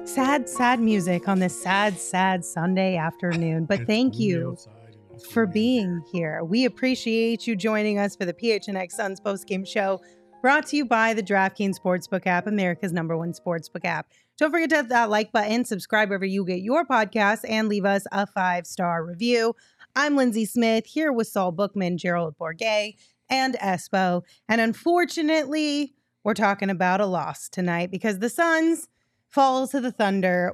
Sad, sad music on this sad, sad Sunday afternoon. But thank you for being here. We appreciate you joining us for the PHNX Suns postgame show, brought to you by the DraftKings Sportsbook app, America's #1 sportsbook app. Don't forget to hit that like button, subscribe wherever you get your podcasts, and leave us a 5-star review. I'm Lindsay Smith, here with Saul Bookman, Gerald Bourguet, and Espo. And unfortunately, we're talking about a loss tonight because the Suns fall to the Thunder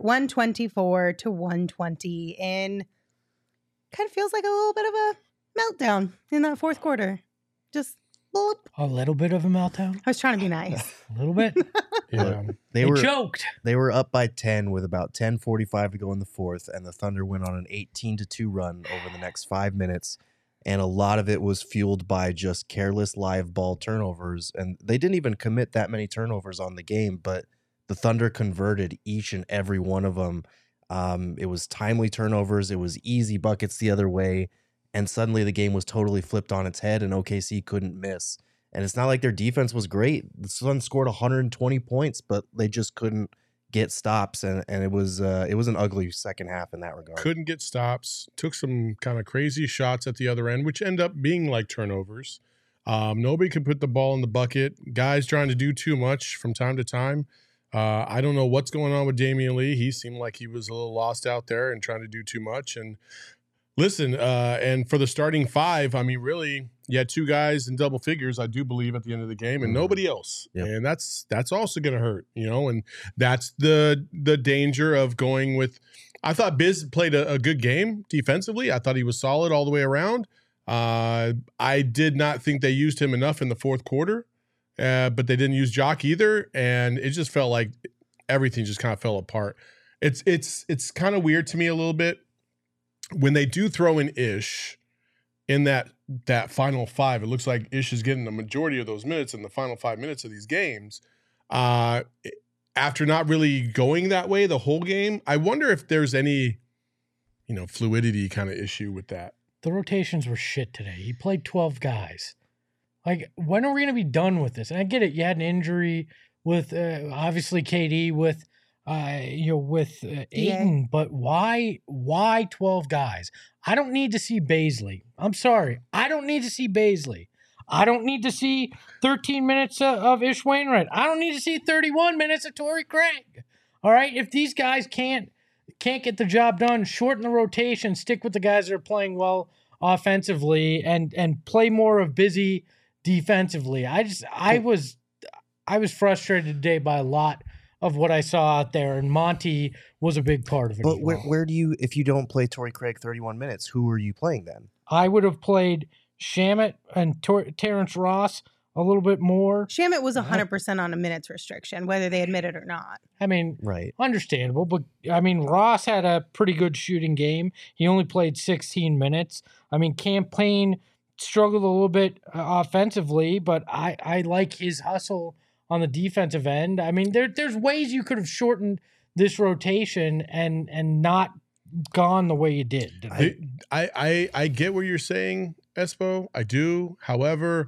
124-120 in kind of feels like a little bit of a meltdown in that fourth quarter. Just bloop. A little bit of a meltdown? I was trying to be nice. A little bit? Yeah. They choked. They were up by 10 with about 10:45 to go in the fourth, and the Thunder went on an 18-2 run over the next 5 minutes. And a lot of it was fueled by just careless live ball turnovers. And they didn't even commit that many turnovers on the game, but the Thunder converted each and every one of them. It was timely turnovers. It was easy buckets the other way. And suddenly the game was totally flipped on its head, and OKC couldn't miss. And it's not like their defense was great. The Suns scored 120 points, but they just couldn't get stops. And it was an ugly second half in that regard. Couldn't get stops. Took some kind of crazy shots at the other end, which end up being like turnovers. Nobody could put the ball in the bucket. Guys trying to do too much from time to time. I don't know what's going on with Damian Lee. He seemed like he was a little lost out there and trying to do too much. And listen, and for the starting five, I mean, really, you had two guys in double figures, I do believe, at the end of the game, and nobody else. Yep. And that's also going to hurt, and that's the danger of going with. I thought Biz played a good game defensively. I thought he was solid all the way around. I did not think they used him enough in the fourth quarter. But they didn't use Jock either, and it just felt like everything just kind of fell apart. It's kind of weird to me a little bit when they do throw in Ish in that final five. It looks like Ish is getting the majority of those minutes in the final 5 minutes of these games. After not really going that way the whole game, I wonder if there's any, fluidity kind of issue with that. The rotations were shit today. He played 12 guys. Like, when are we going to be done with this? And I get it. You had an injury with, obviously, KD with Ayton. But why 12 guys? I don't need to see Bazley. I'm sorry. I don't need to see Bazley. I don't need to see 13 minutes of Ish Wainwright. I don't need to see 31 minutes of Torrey Craig. All right? If these guys can't get the job done, shorten the rotation, stick with the guys that are playing well offensively, and play more of Busy defensively. I was frustrated today by a lot of what I saw out there, and Monty was a big part of it. But where do you, if you don't play Torrey Craig 31 minutes, who are you playing then? I would have played Shamet and Terrence Ross a little bit more. Shamet was 100% on a minutes restriction, whether they admit it or not. I mean, right, understandable, but I mean, Ross had a pretty good shooting game. He only played 16 minutes. I mean, Cam Payne struggled a little bit offensively, but I like his hustle on the defensive end. I mean, there's ways you could have shortened this rotation and not gone the way you did. I get what you're saying, Espo. I do. However,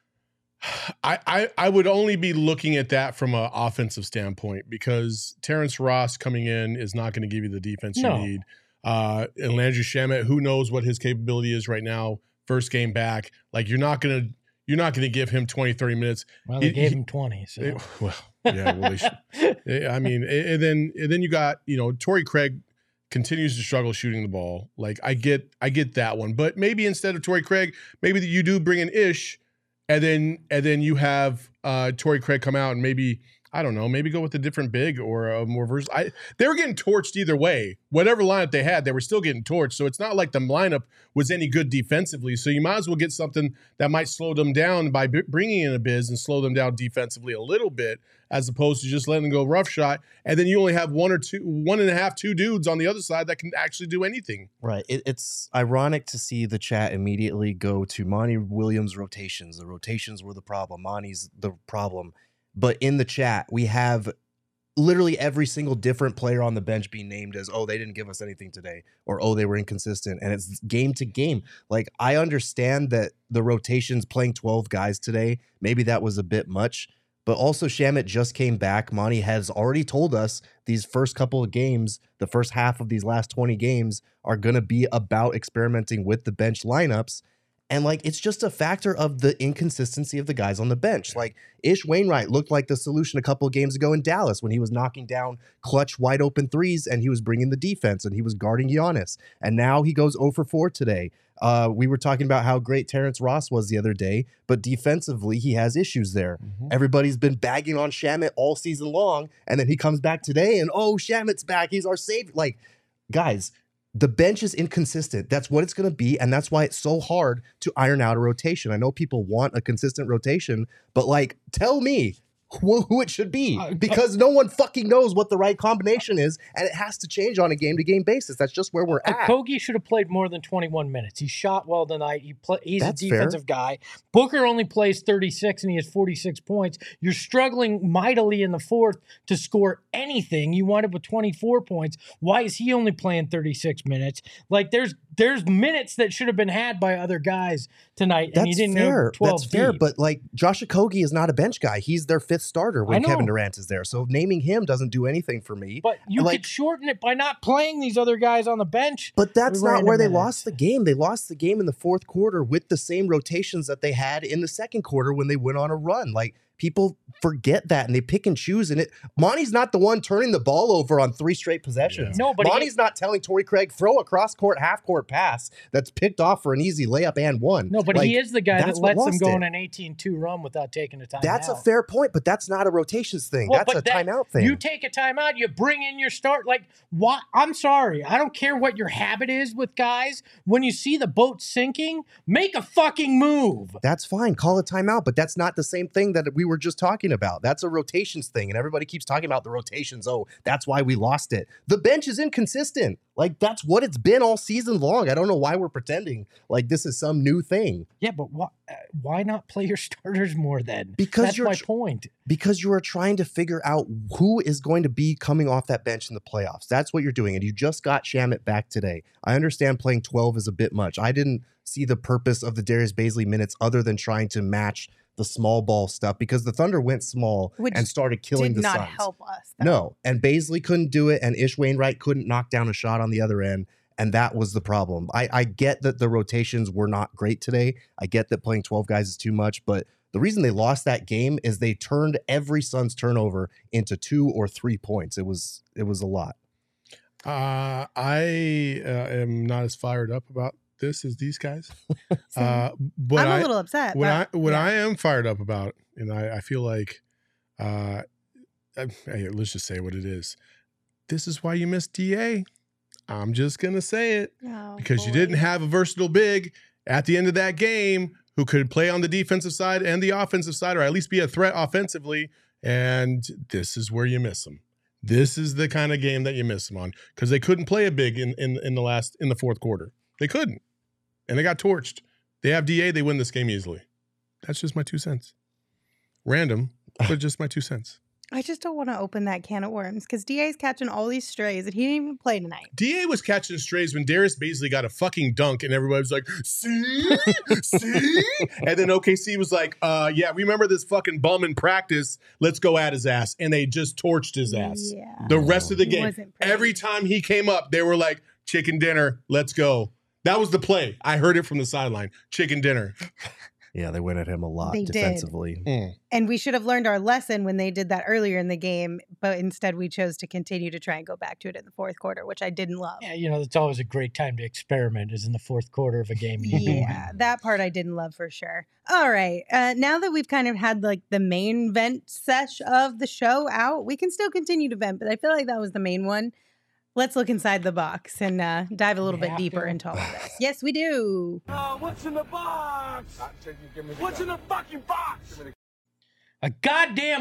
I would only be looking at that from an offensive standpoint, because Terrence Ross coming in is not going to give you the defense you need. And Landry Shamet, who knows what his capability is right now. First game back, like you're not gonna give him 20-30 minutes. Well, they gave him 20. So. They should. I mean, and then you got Torrey Craig continues to struggle shooting the ball. Like I get that one, but maybe instead of Torrey Craig, maybe you do bring in Ish, and then you have Torrey Craig come out and maybe. I don't know, maybe go with a different big or a more versatile. They were getting torched either way. Whatever lineup they had, they were still getting torched. So it's not like the lineup was any good defensively. So you might as well get something that might slow them down by bringing in a Biz and slow them down defensively a little bit, as opposed to just letting them go rough shot. And then you only have one and a half, two dudes on the other side that can actually do anything. Right. It's ironic to see the chat immediately go to Monty Williams' rotations. The rotations were the problem. Monty's the problem. But in the chat, we have literally every single different player on the bench being named as, oh, they didn't give us anything today, or, oh, they were inconsistent. And it's game to game. Like, I understand that the rotations playing 12 guys today, maybe that was a bit much, But also Shamet just came back. Monty has already told us these first couple of games, the first half of these last 20 games are going to be about experimenting with the bench lineups. And like, it's just a factor of the inconsistency of the guys on the bench. Like Ish Wainwright looked like the solution a couple of games ago in Dallas when he was knocking down clutch wide open threes and he was bringing the defense and he was guarding Giannis. And now he goes 0 for 4 today. We were talking about how great Terrence Ross was the other day, but defensively he has issues there. Everybody's been bagging on Shamet all season long, and then he comes back today and Shamet's back. He's our savior. Like, guys, the bench is inconsistent. That's what it's going to be, and that's why it's so hard to iron out a rotation. I know people want a consistent rotation, but like, tell me who it should be, because no one fucking knows what the right combination is, and it has to change on a game-to-game basis. That's just where we're at. Kogi should have played more than 21 minutes. He shot well tonight. He's a defensive guy. Booker only plays 36, and he has 46 points. You're struggling mightily in the fourth to score anything. You wind up with 24 points. Why is he only playing 36 minutes? Like, there's minutes that should have been had by other guys tonight, and you didn't go 12 That's fair, deep. but like, Josh Okogie is not a bench guy. He's their fifth starter when Kevin Durant is there. So naming him doesn't do anything for me. But you could shorten it by not playing these other guys on the bench. But that's not where they lost the game. They lost the game in the fourth quarter with the same rotations that they had in the second quarter when they went on a run. Like, people forget that and they pick and choose. And Monty's not the one turning the ball over on 3 straight possessions. No, but Monty's not telling Torrey Craig, throw a cross-court, half-court pass that's picked off for an easy layup and one. No, but he is the guy that lets them go on an 18-2 run without taking a timeout. That's a fair point, but that's not a rotations thing. That's a timeout thing. You take a timeout, you bring in your start. Like, what? I'm sorry. I don't care what your habit is with guys. When you see the boat sinking, make a fucking move. That's fine. Call a timeout, but that's not the same thing that we were just talking about. That's a rotations thing, and everybody keeps talking about the rotations. Oh, that's why we lost it. The bench is inconsistent. Like, that's what it's been all season long. I don't know why we're pretending like this is some new thing. Yeah, but why not play your starters more then? Because that's my point. Because you are trying to figure out who is going to be coming off that bench in the playoffs. That's what you're doing, and you just got Shamet back today. I understand playing 12 is a bit much. I didn't see the purpose of the Darius Bazley minutes other than trying to match the small ball stuff, because the Thunder went small and started killing the Suns. Did not help us, though. No, and Bazley couldn't do it, and Ish Wainwright couldn't knock down a shot on the other end, and that was the problem. I get that the rotations were not great today. I get that playing 12 guys is too much, but the reason they lost that game is they turned every Suns turnover into 2 or 3 points. It was a lot. I am not as fired up about this as these guys. But I'm a little upset. I am fired up about it, and I feel like, hey, let's just say what it is. This is why you missed DA. I'm just gonna say it, because you didn't have a versatile big at the end of that game who could play on the defensive side and the offensive side, or at least be a threat offensively. And this is where you miss them. This is the kind of game that you miss them on, because they couldn't play a big in the fourth quarter. They couldn't. And they got torched. They have DA, they win this game easily. That's just my 2 cents. Random, but just my 2 cents. I just don't want to open that can of worms, because DA's catching all these strays and he didn't even play tonight. DA was catching strays when Darius Bazley got a fucking dunk and everybody was like, see? See? And then OKC was like, yeah, remember this fucking bum in practice? Let's go at his ass. And they just torched his ass. Yeah. The rest of the game. Every time he came up, they were like, chicken dinner, let's go. That was the play. I heard it from the sideline. Chicken dinner. Yeah, they went at him a lot defensively. And we should have learned our lesson when they did that earlier in the game, but instead we chose to continue to try and go back to it in the fourth quarter, which I didn't love. Yeah, it's always a great time to experiment, is in the fourth quarter of a game. Yeah, that part I didn't love for sure. All right. Now that we've kind of had like the main vent sesh of the show out, we can still continue to vent, but I feel like that was the main one. Let's look inside the box and dive a little bit deeper into all of this. Yes, we do. What's in the box? What's in the fucking box? A goddamn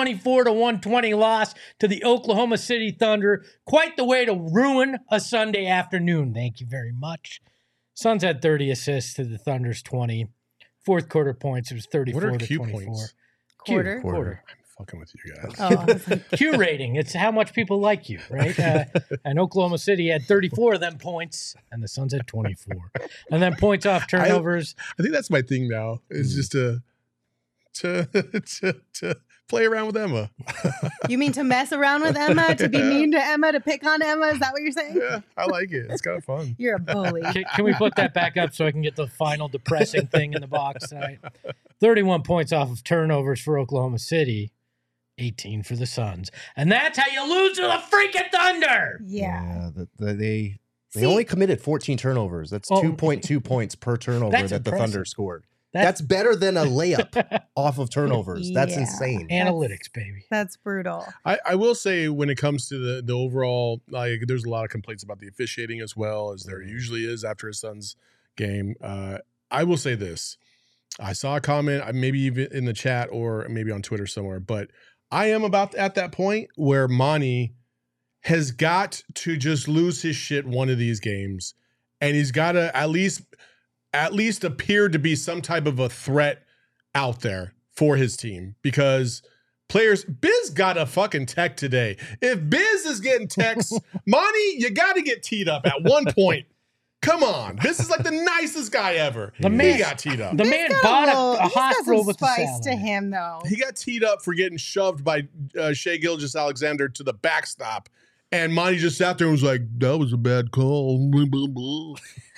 124-120 loss to the Oklahoma City Thunder. Quite the way to ruin a Sunday afternoon. Thank you very much. Suns had 30 assists to the Thunder's 20. Fourth quarter points, it was 34 what are to Q 24. Points? Quarter. Fucking with you guys. Oh. Q rating. It's how much people like you, right? And Oklahoma City had 34 of them points, and the Suns had 24. And then points off turnovers. I think that's my thing now. Is just to play around with Emma. You mean to mess around with Emma, to be mean to Emma, to pick on Emma? Is that what you're saying? Yeah, I like it. It's kind of fun. You're a bully. Can we put that back up so I can get the final depressing thing in the box tonight? 31 points off of turnovers for Oklahoma City, 18 for the Suns. And that's how you lose to the freaking Thunder. Yeah. They only committed 14 turnovers. That's 2.2 points per turnover That's that the impressive. Thunder scored. That's better than a layup off of turnovers. That's Yeah. insane. Analytics, baby. That's brutal. I will say when it comes to the overall, like there's a lot of complaints about the officiating as well as there usually is after a Suns game. I will say this. I saw a comment, maybe even in the chat or maybe on Twitter somewhere, but I am about at that point where Monty has got to just lose his shit one of these games, and he's got to at least appear to be some type of a threat out there for his team, because players, Biz got a fucking tech today. If Biz is getting texts, Monty, you got to get teed up at one point. Come on. This is like the nicest guy ever. He got teed up. The man bought a He's got hospital some with the spice salad. to him, though. He got teed up for getting shoved by Shea Gilgeous-Alexander to the backstop. And Monty just sat there and was like, that was a bad call. Blah, blah, blah.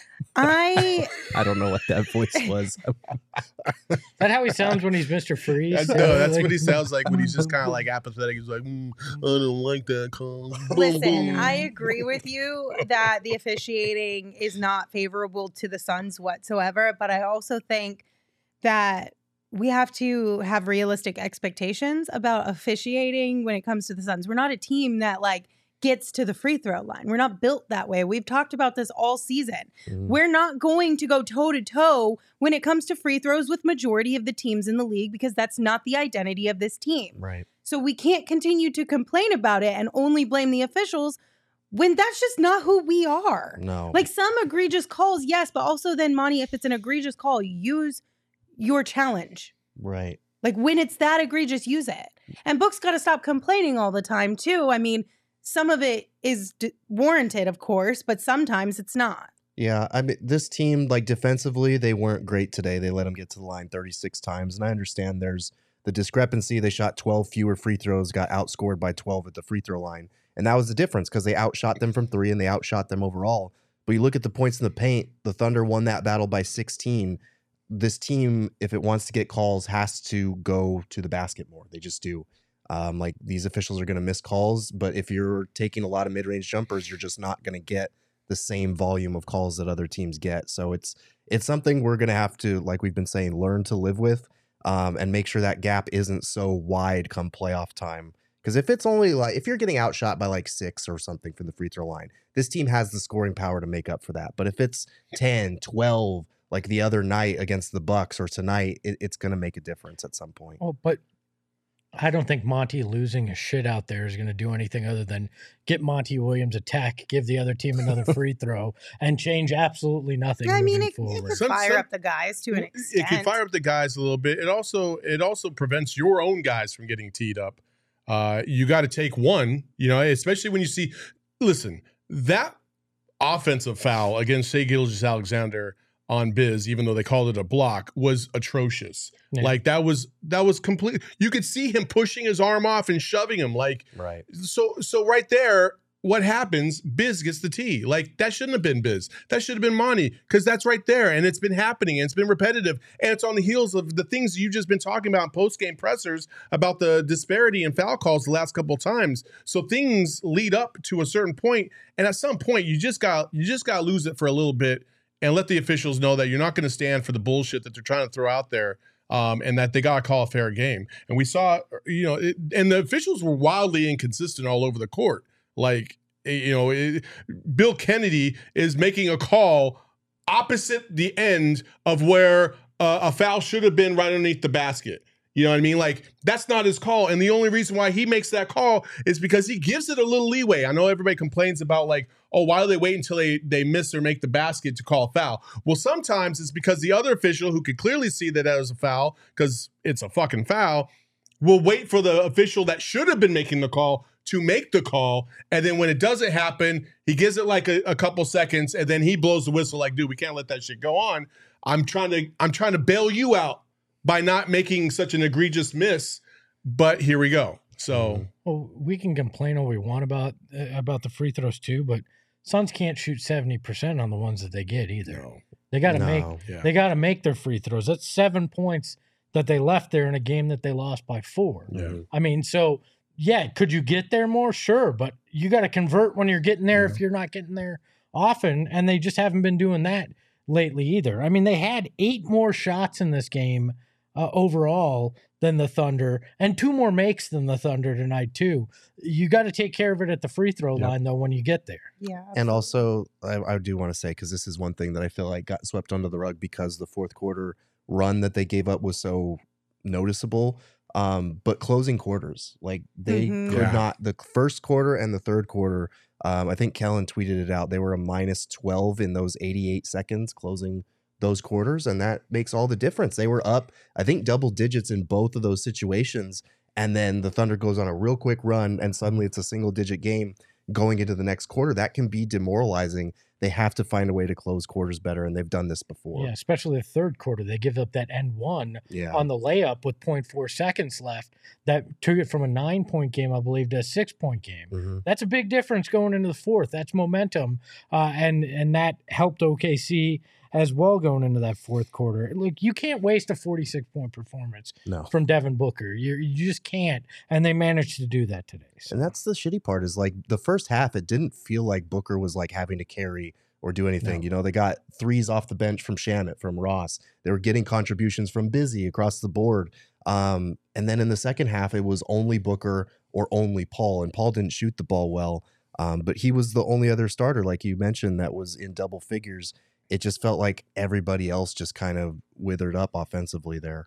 I I don't know what that voice was. Is that how he sounds when he's Mr. Freeze? That's what he sounds like when he's just kind of like apathetic. He's like, I don't like that call. listen. I agree with you that the officiating is not favorable to the Suns whatsoever, but I also think that we have to have realistic expectations about officiating when it comes to the Suns. We're not a team that gets to the free throw line. We're not built that way. We've talked about this all season. We're not going to go toe to toe when it comes to free throws with majority of the teams in the league, because that's not the identity of this team. Right. So we can't continue to complain about it and only blame the officials when that's just not who we are. No. Some egregious calls, yes, but also then, Monty, if it's an egregious call, use your challenge. Right. When it's that egregious, use it. And Book's got to stop complaining all the time, too. I mean, some of it is warranted, of course, but sometimes it's not. Yeah, I mean, this team, defensively, they weren't great today. They let them get to the line 36 times, and I understand there's the discrepancy. They shot 12 fewer free throws, got outscored by 12 at the free throw line, and that was the difference because they outshot them from three and they outshot them overall. But you look at the points in the paint, the Thunder won that battle by 16. This team, if it wants to get calls, has to go to the basket more. They just do. These officials are going to miss calls, but if you're taking a lot of mid-range jumpers, you're just not going to get the same volume of calls that other teams get. So it's something we're going to have to, like we've been saying, learn to live with, and make sure that gap isn't so wide come playoff time. Because if it's only if you're getting outshot by 6 or something from the free throw line, this team has the scoring power to make up for that. But if it's 10, 12, like the other night against the Bucks or tonight, it's going to make a difference at some point. Oh, but I don't think Monty losing a shit out there is going to do anything other than get Monty Williams a tech, give the other team another free throw, and change absolutely nothing. I mean, moving it forward. could fire up the guys to an extent. It can fire up the guys a little bit. It also prevents your own guys from getting teed up. You got to take one, especially when you see, listen, that offensive foul against Shea Gilgeous-Alexander on Biz, even though they called it a block, was atrocious. Yeah. That was complete. You could see him pushing his arm off and shoving him. Right. So right there, what happens? Biz gets the tee. That shouldn't have been Biz. That should have been Monty, because that's right there, and it's been happening, and it's been repetitive, and it's on the heels of the things you've just been talking about in post-game pressers about the disparity in foul calls the last couple of times. So things lead up to a certain point, and at some point, you just got to lose it for a little bit and let the officials know that you're not going to stand for the bullshit that they're trying to throw out there, and that they got to call a fair game. And we saw, and the officials were wildly inconsistent all over the court. Bill Kennedy is making a call opposite the end of where a foul should have been right underneath the basket. You know what I mean? That's not his call. And the only reason why he makes that call is because he gives it a little leeway. I know everybody complains about why do they wait until they miss or make the basket to call a foul? Well, sometimes it's because the other official, who could clearly see that was a foul because it's a fucking foul, will wait for the official that should have been making the call to make the call. And then when it doesn't happen, he gives it a couple seconds, and then he blows the whistle dude, we can't let that shit go on. I'm trying to bail you out by not making such an egregious miss. But here we go. So Well, we can complain all we want about the free throws too, but Suns can't shoot 70% on the ones that they get either. no. They got to make Yeah. they got to make their free throws. That's 7 points that they left there in a game that they lost by 4. Yeah. I mean, so yeah, could you get there more? Sure, but you got to convert when you're getting there if you're not getting there often, and they just haven't been doing that lately either. I mean, they had 8 more shots in this game overall than the Thunder, and 2 more makes than the Thunder tonight too. You got to take care of it at the free throw line though when you get there. Yeah. And also, I do want to say, because this is one thing that I feel like got swept under the rug because the fourth quarter run that they gave up was so noticeable. But closing quarters, like they Mhm. could Yeah. not, the first quarter and the third quarter, I think Kellen tweeted it out. They were a minus 12 in those 88 seconds closing those quarters. And that makes all the difference. They were up, I think, double digits in both of those situations. And then the Thunder goes on a real quick run and suddenly it's a single digit game going into the next quarter. That can be demoralizing. They have to find a way to close quarters better. And they've done this before. Yeah, especially the third quarter. They give up that N1 Yeah. on the layup with 0.4 seconds left. That took it from a 9-point game, I believe, to a 6-point game. Mhm. That's a big difference going into the fourth. That's momentum, and that helped OKC as well going into that fourth quarter. Look, you can't waste a 46-point performance No. from Devin Booker. You just can't, and they managed to do that today. So. And that's the shitty part is like the first half, it didn't feel like Booker was like having to carry or do anything. No. You know, they got threes off the bench from Shamet, from Ross. They were getting contributions from Busy across the board. And then in the second half, it was only Booker or only Paul. And Paul didn't shoot the ball well. But he was the only other starter, like you mentioned, that was in double figures. It just felt like everybody else just kind of withered up offensively there.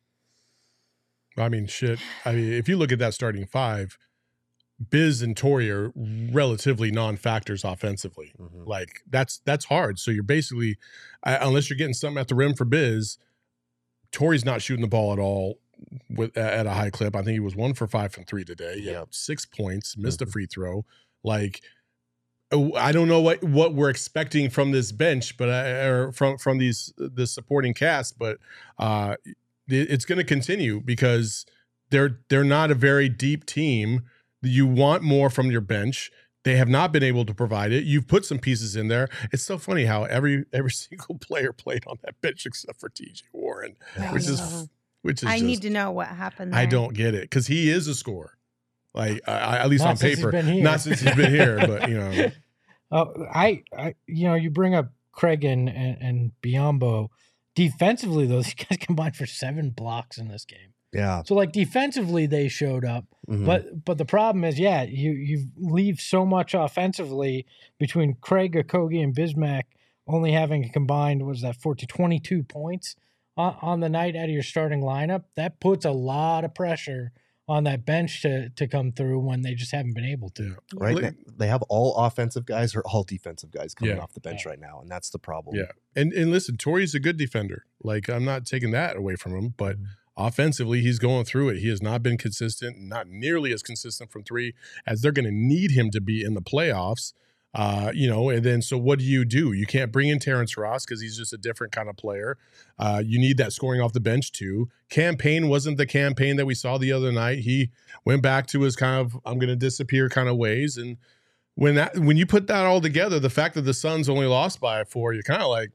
I mean, shit. I mean, if you look at that starting 5, Biz and Torrey are relatively non-factors offensively. Mhm. Like that's hard. So you're basically, unless you're getting something at the rim for Biz, Torrey's not shooting the ball at all at a high clip. I think he was 1 for 5 from 3 today. He had 6 points, missed a free throw. Like, I don't know what we're expecting from this bench, but or from this supporting cast, but it's going to continue because they're not a very deep team. You want more from your bench. They have not been able to provide it. You've put some pieces in there. It's so funny how every single player played on that bench except for TJ Warren, which is I need to know what happened there. I don't get it because he is a scorer. Like at least Not on since he's paper, been here. not since he's been here, but you know. I you bring up Craig and Biyombo. Defensively, though, these guys combined for 7 blocks in this game. Yeah. So, like, defensively, they showed up. Mhm. But the problem is, yeah, you leave so much offensively between Craig, Okogie, and Bismack only having a combined, 22 points on the night out of your starting lineup. That puts a lot of pressure on that bench to come through when they just haven't been able to. Right. Well, They have all offensive guys or all defensive guys coming Yeah. off the bench right now. And that's the problem. Yeah. And listen, Torrey's a good defender. Like, I'm not taking that away from him, but offensively, he's going through it. He has not been consistent, not nearly as consistent from 3 as they're going to need him to be in the playoffs. And then so what do? You can't bring in Terrence Ross because he's just a different kind of player. You need that scoring off the bench too. Campaign wasn't the campaign that we saw the other night. He went back to his kind of I'm going to disappear kind of ways. And when you put that all together, the fact that the Suns only lost by 4, you're kind of like,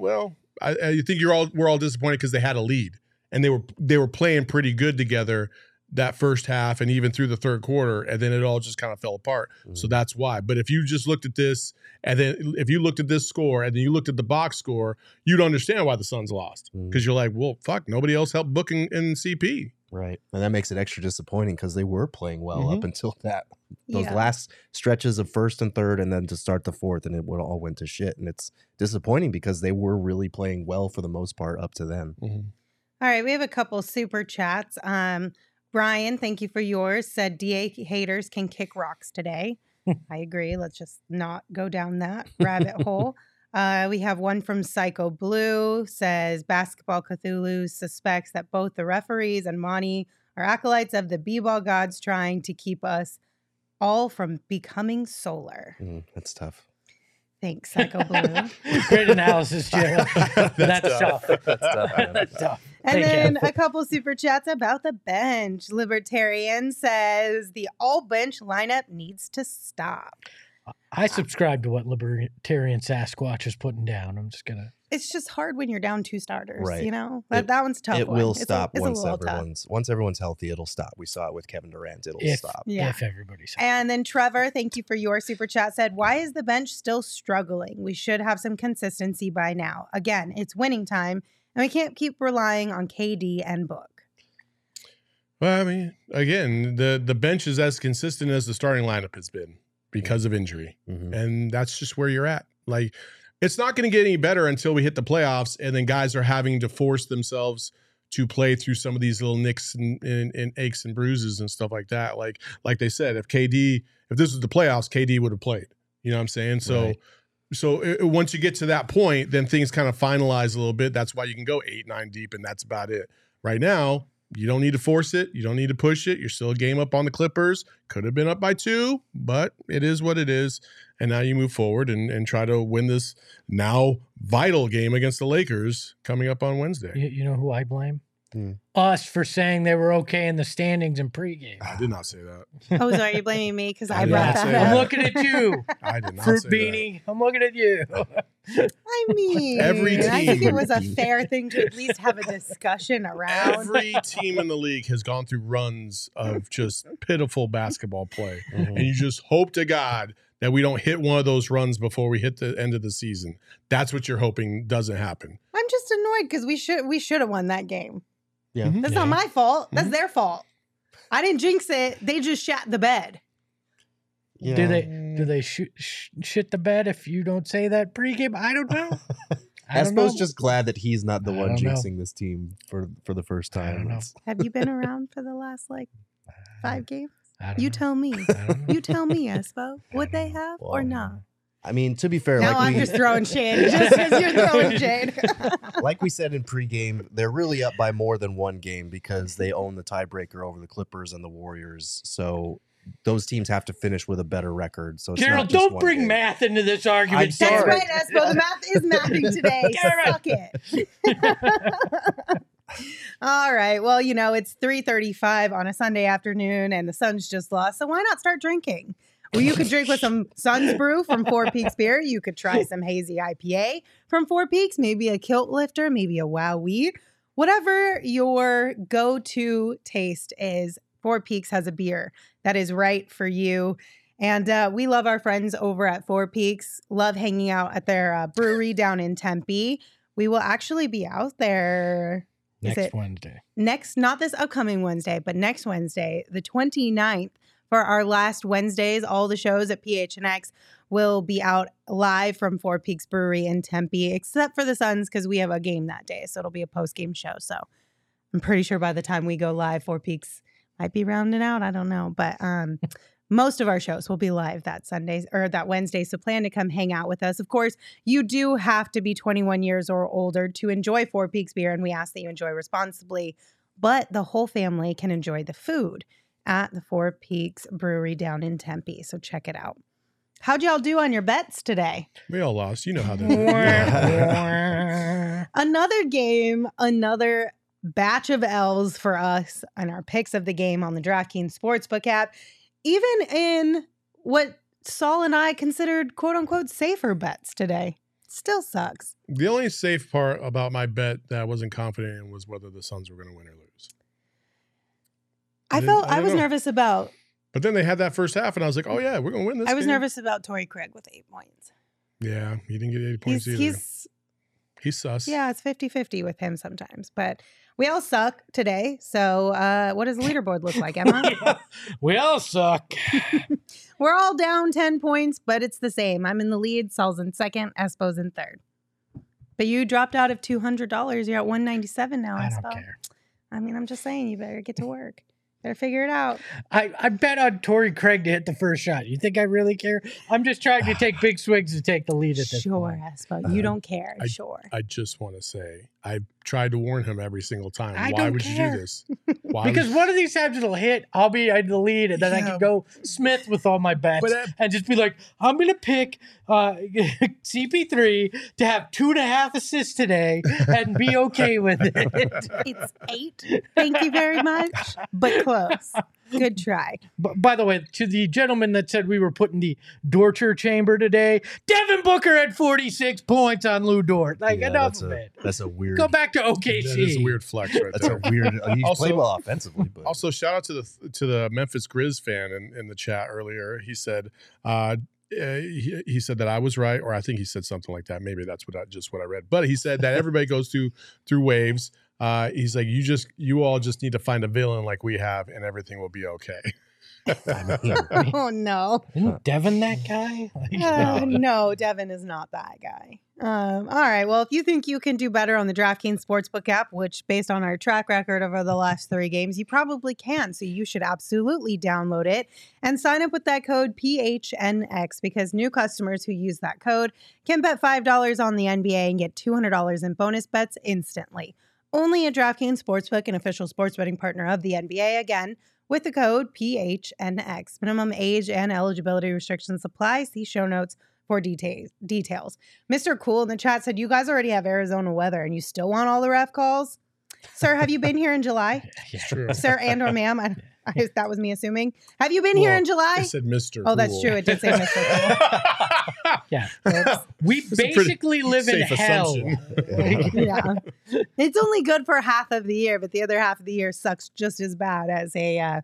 I think we're all disappointed because they had a lead and they were playing pretty good together that first half and even through the third quarter, and then it all just kind of fell apart. So that's why. But if you just looked at this, and then if you looked at this score, and then you looked at the box score, you'd understand why the Suns lost. Because you're like, well, fuck, nobody else helped Book in CP. Right. And that makes it extra disappointing because they were playing well up until those Yeah. last stretches of first and third, and then to start the fourth, and it all went to shit. And it's disappointing because they were really playing well for the most part up to then. All right, we have a couple super chats. Brian, thank you for yours. Said DA haters can kick rocks today. I agree. Let's just not go down that rabbit hole. We have one from Psycho Blue. Says Basketball Cthulhu suspects that both the referees and Monty are acolytes of the b-ball gods trying to keep us all from becoming solar. That's tough. Thanks, Psycho Blue. Great analysis, Jim. That's tough. That's tough. That's tough. And Thank then you. a couple super chats about the bench. Libertarian says the all bench lineup needs to stop. I subscribe to what Libertarian Sasquatch is putting down. I'm just gonna. It's just hard when you're down 2 starters, Right. you know? It- That one's a tough. It one. will It's a- stop it's a once little tough. everyone's healthy. It'll stop. We saw it with Kevin Durant. It'll stop. Yeah. If everybody's. And then Trevor, thank you for your super chat, said, why is the bench still struggling? We should have some consistency by now. Again, it's winning time, and we can't keep relying on KD and Book. Well, I mean, again, the bench is as consistent as the starting lineup has been because of injury. Mhm. And that's just where you're at. Like, it's not going to get any better until we hit the playoffs, and then guys are having to force themselves to play through some of these little nicks and aches and bruises and stuff like that. Like they said, if this was the playoffs, KD would have played. You know what I'm saying? So, Right. once you get to that point, then things kind of finalize a little bit. That's why you can go 8, 9 deep, and that's about it. Right now, you don't need to force it. You don't need to push it. You're still a game up on the Clippers. Could have been up by 2, but it is what it is. And now you move forward and try to win this now vital game against the Lakers coming up on Wednesday. You know who I blame? Hmm. Us for saying they were okay in the standings in pregame. I did not say that. Oh, sorry, you're blaming me because I I did brought not that say up. that. I'm looking at you, I did not fruit say beanie. I'm looking at you. I mean, Every I think team. it was a fair thing to at least have a discussion that. around. Every team in the league has gone through runs of just pitiful basketball play. Mhm. And you just hope to God that we don't hit one of those runs before we hit the end of the season. That's what you're hoping doesn't happen. I'm just annoyed because we should have won that game. Yeah. Mhm. That's Yeah. not my fault. Mm-hmm. That's their fault. I didn't jinx it. They just shat the bed. Yeah. Do they shit the bed if you don't say that pregame? I don't know. I don't Espo's know. just glad that he's not the I one don't know. jinxing this team for the first I time. don't know. It's- Have you been around for the last 5 games? I don't You know. tell me. I don't know. You tell me, Espo. Would they have or Well, not? I mean, to be fair, Now like I'm we just throwing shade just because you're throwing shade. like we said in pregame, they're really up by more than one game because they own the tiebreaker over the Clippers and the Warriors. So those teams have to finish with a better record. So it's not Gerald, just don't one bring game. math into this argument. I'm That's sorry. right, Espo. The math is mathing today. Damn Suck it. All right. Well, it's 3:35 on a Sunday afternoon and the Suns just lost. So why not start drinking? Well, you could drink with some Suns Brew from Four Peaks Beer. You could try some hazy IPA from Four Peaks, maybe a Kilt Lifter, maybe a Wow Wheat. Whatever your go-to taste is, Four Peaks has a beer that is right for you. And we love our friends over at Four Peaks, love hanging out at their brewery down in Tempe. We will actually be out there. Is Next it Wednesday. not this upcoming Wednesday, but next Wednesday, the 29th, for our last Wednesdays. All the shows at PHNX will be out live from Four Peaks Brewery in Tempe, except for the Suns because we have a game that day. So it'll be a post-game show. So I'm pretty sure by the time we go live, Four Peaks might be rounding out. I don't know. But most of our shows will be live that Sunday or that Wednesday. So plan to come hang out with us. Of course, you do have to be 21 years or older to enjoy Four Peaks beer. And we ask that you enjoy responsibly. But the whole family can enjoy the food at the Four Peaks Brewery down in Tempe. So check it out. How'd y'all do on your bets today? We all lost. You know how that is. Another game, another batch of L's for us and our picks of the game on the DraftKings Sportsbook app. Even in what Saul and I considered quote unquote safer bets today. Still sucks. The only safe part about my bet that I wasn't confident in was whether the Suns were going to win or lose. I don't was know. nervous about But then they had that first half, and I was like, oh, yeah, we're going to win this I was game. nervous about Torrey Craig with 8 points. Yeah, he didn't get 8 points either. He's sus. Yeah, it's 50-50 with him sometimes. But we all suck today. So what does the leaderboard look like, Emma? We all suck. We're all down 10 points, but it's the same. I'm in the lead. Saul's in second. Espo's in third. But you dropped out of $200. You're at $197 now, I Espo. don't care. I mean, I'm just saying you better get to work. Better figure it out. I bet on Torrey Craig to hit the first shot. You think I really care? I'm just trying to take big swings to take the lead at this point. Sure, Espo. You don't care. Sure. I just want to say, I tried to warn him every single time. I Why don't would care. you do this? Why Because one of these times it'll hit, I'll be in the lead, and then I can go Smith with all my bets and just be like, I'm going to pick CP3 to have 2.5 assists today and be okay with it. It's 8. Thank you very much. But close. Good try. By the way, to the gentleman that said we were putting the torture chamber today, Devin Booker had 46 points on Lou Dort. Like, enough of it. That's a weird. Go back to OKC. That is a weird flex right That's there. a weird. He Also- played well offensively, but Also, shout out to the Memphis Grizz fan in the chat earlier. He said he said that I was right, or I think he said something like that. Maybe that's what I read. But he said that everybody goes through waves. He's like, you all just need to find a villain like we have, and everything will be okay. Oh, no. Isn't Devin that guy? No, Devin is not that guy. All right. Well, if you think you can do better on the DraftKings Sportsbook app, which based on our track record over the last 3 games, you probably can. So you should absolutely download it and sign up with that code PHNX, because new customers who use that code can bet $5 on the NBA and get $200 in bonus bets instantly. Only at DraftKings Sportsbook, an official sports betting partner of the NBA. Again, with the code PHNX. Minimum age and eligibility restrictions apply. See show notes for details. Mr. Cool in the chat said, you guys already have Arizona weather and you still want all the ref calls? Sir, have you been here in July? True. Sir and or ma'am? That was me assuming. Have you been here in July? I said Mr. Oh, that's Cool. true. It did say Mr. Cool. Yeah. We It's a pretty basically live in safe hell. assumption. Yeah. It's only good for half of the year, but the other half of the year sucks just as bad as a,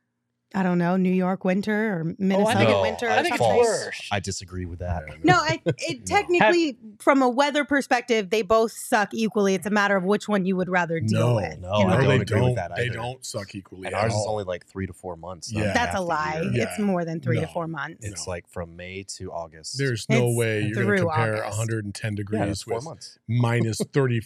I don't know, New York winter or Minnesota think winter. I or think it's something. worse. I disagree with that. No, it technically, from a weather perspective, they both suck equally. It's a matter of which one you would rather deal with. No, you know? I don't they agree with that They either. don't suck equally. And at ours is all. only like 3 to 4 months. Yeah. not That's half a the lie. year. Yeah. It's more than 3 to No. 4 months. It's like from May to August. There's no It's way you're going to through compare August. 110 yeah, degrees it's 4 with months. minus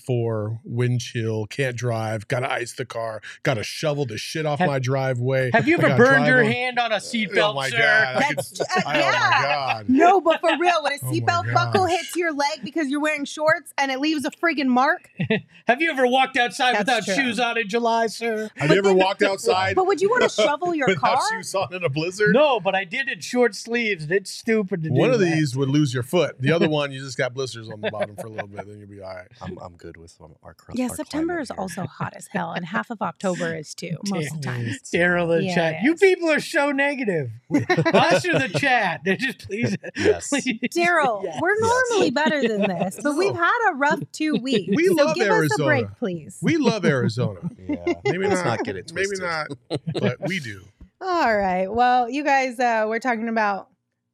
34 wind chill, can't drive, got to ice the car, got to shovel the shit off my driveway. Have you I ever gotta burned drive your on- hand on a seatbelt, Oh my sir? God. I That's could- Oh my yeah. God. No, but for real, when a Oh my seatbelt buckle gosh. hits your leg because you're wearing shorts and it leaves a friggin' mark. Have you ever walked outside That's without true. shoes on in July, sir? Have you ever walked outside But would you want to shovel your without car? shoes on in a blizzard? No, but I did in short sleeves. And it's stupid to do One of that. these would lose your foot. The other one, you just got blisters on the bottom for a little bit, then you'll be all right. I'm good with our Yeah, our September climate is here. also hot as hell, and half of October is too, most of the time. Daryl in the Yeah, chat. it You is. people are so negative. Us or the chat. They're just please. Yes. please. Daryl, Yes. we're normally better than this, but we've had a rough 2 weeks. We so love give us a Arizona. break, please. We love Arizona. Yeah. Maybe Let's not. not get it Maybe twisted. not, but we do. All right. Well, you guys, we're talking about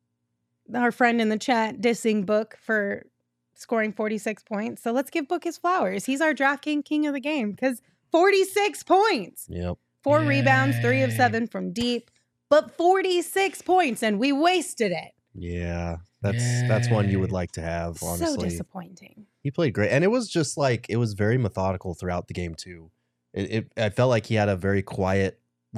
our friend in the chat dissing Book for scoring 46 points. So let's give Book his flowers. He's our DraftKings king of the game because 46 points. Yep. 4 rebounds, 3 of Yay. 7 from deep, but 46 points, and we wasted it. Yeah. That's one you would like to have, So honestly. disappointing. He played great. And it was just like it was very methodical throughout the game too. I felt like he had a very quiet,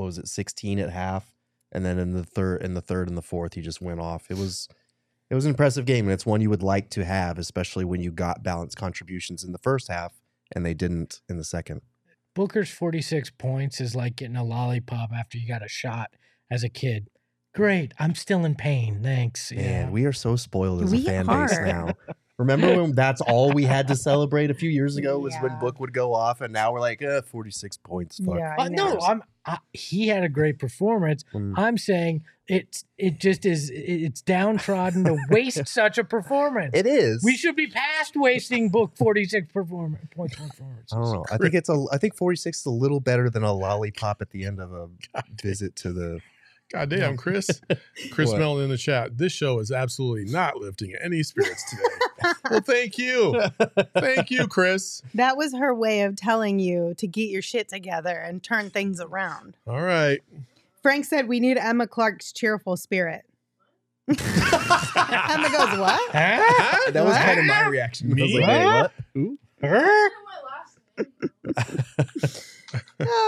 16 at half. And then in the third and the fourth, he just went off. It was an impressive game, and it's one you would like to have, especially when you got balanced contributions in the first half and they didn't in the second. Booker's 46 points is like getting a lollipop after you got a shot as a kid. Great. I'm still in pain. Thanks. Man, Yeah. we are so spoiled as We a fan base are. now. Remember when that's all we had to celebrate a few years ago was when Yeah. Book would go off, and now we're like, 46 points. Fuck. Yeah, I No, know. he had a great performance. Mm. I'm saying it's downtrodden to waste such a performance. It is. We should be past wasting Book 46 points performance. I don't know. I think 46 is a little better than a lollipop at the end of a visit to the. God damn, Chris. Chris What? Mellon in the chat. This show is absolutely not lifting any spirits today. Well, thank you. Thank you, Chris. That was her way of telling you to get your shit together and turn things around. All right. Frank said we need Emma Clark's cheerful spirit. Emma goes, what? Huh? That was What? kind of my reaction. I was Me? like, wait, what? Who? Huh?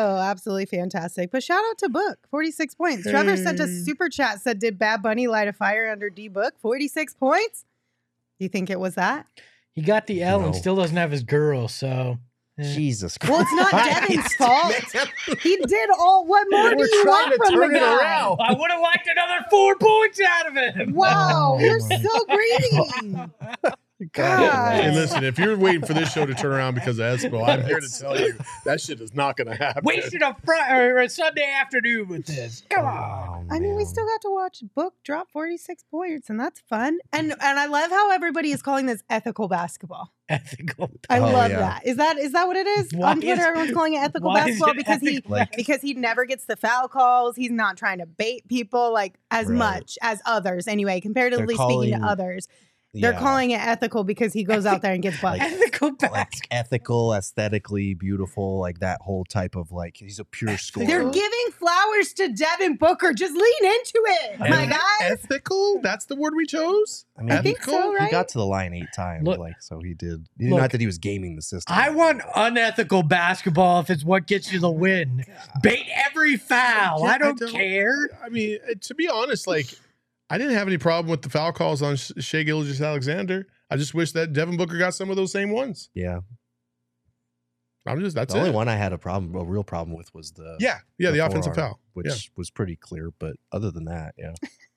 Oh, absolutely fantastic. But shout out to Book, 46 points. Trevor sent a super chat, said, did Bad Bunny light a fire under D Book? 46 points? You think it was that? He got the L and No. still doesn't have his girl, so. Jesus Christ. Well, it's not Devin's fault. He did all. What more do We're you trying want to from turn the it guy? around. I would have liked another 4 points out of him. Wow, Oh, you're my so greedy. God. Hey, listen, if you're waiting for this show to turn around because of Espo, I'm here to tell you that shit is not going to happen. Wasted a Sunday afternoon with this. Come on. Oh, I mean, we man. still got to watch Book drop 46 points, and that's fun. And I love how everybody is calling this ethical basketball. Ethical. I Oh, love yeah. that. Is that what it is? Why On Twitter, is- everyone's calling it ethical why is basketball it because ethical? because he never gets the foul calls. He's not trying to bait people like as Right. much as others. Anyway, comparatively speaking calling- to others, they're Yeah. calling it ethical because he goes out there and gets buckets. Ethical like basketball. ethical, aesthetically beautiful, like that whole type of like he's a pure scorer. They're giving flowers to Devin Booker. Just lean into it, my guys. Ethical? That's the word we chose? I mean, I think so, right? He got to the line 8 times, Look- like so he did. Look, Not that he was gaming the system. I want unethical basketball if it's what gets you the win. Bait every foul. Yeah, I I don't don't- care. I mean, to be honest, like, I didn't have any problem with the foul calls on Shea Gilgeous-Alexander. I just wish that Devin Booker got some of those same ones. Yeah, That's the it. only one I had a real problem with was the Yeah, the offensive forearm, foul. which Yeah. was pretty clear. But other than that, yeah,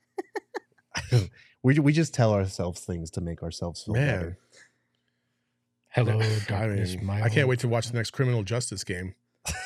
we just tell ourselves things to make ourselves feel Man, better. Hello, I darkness, mean, my I can't old wait to watch the next criminal justice game.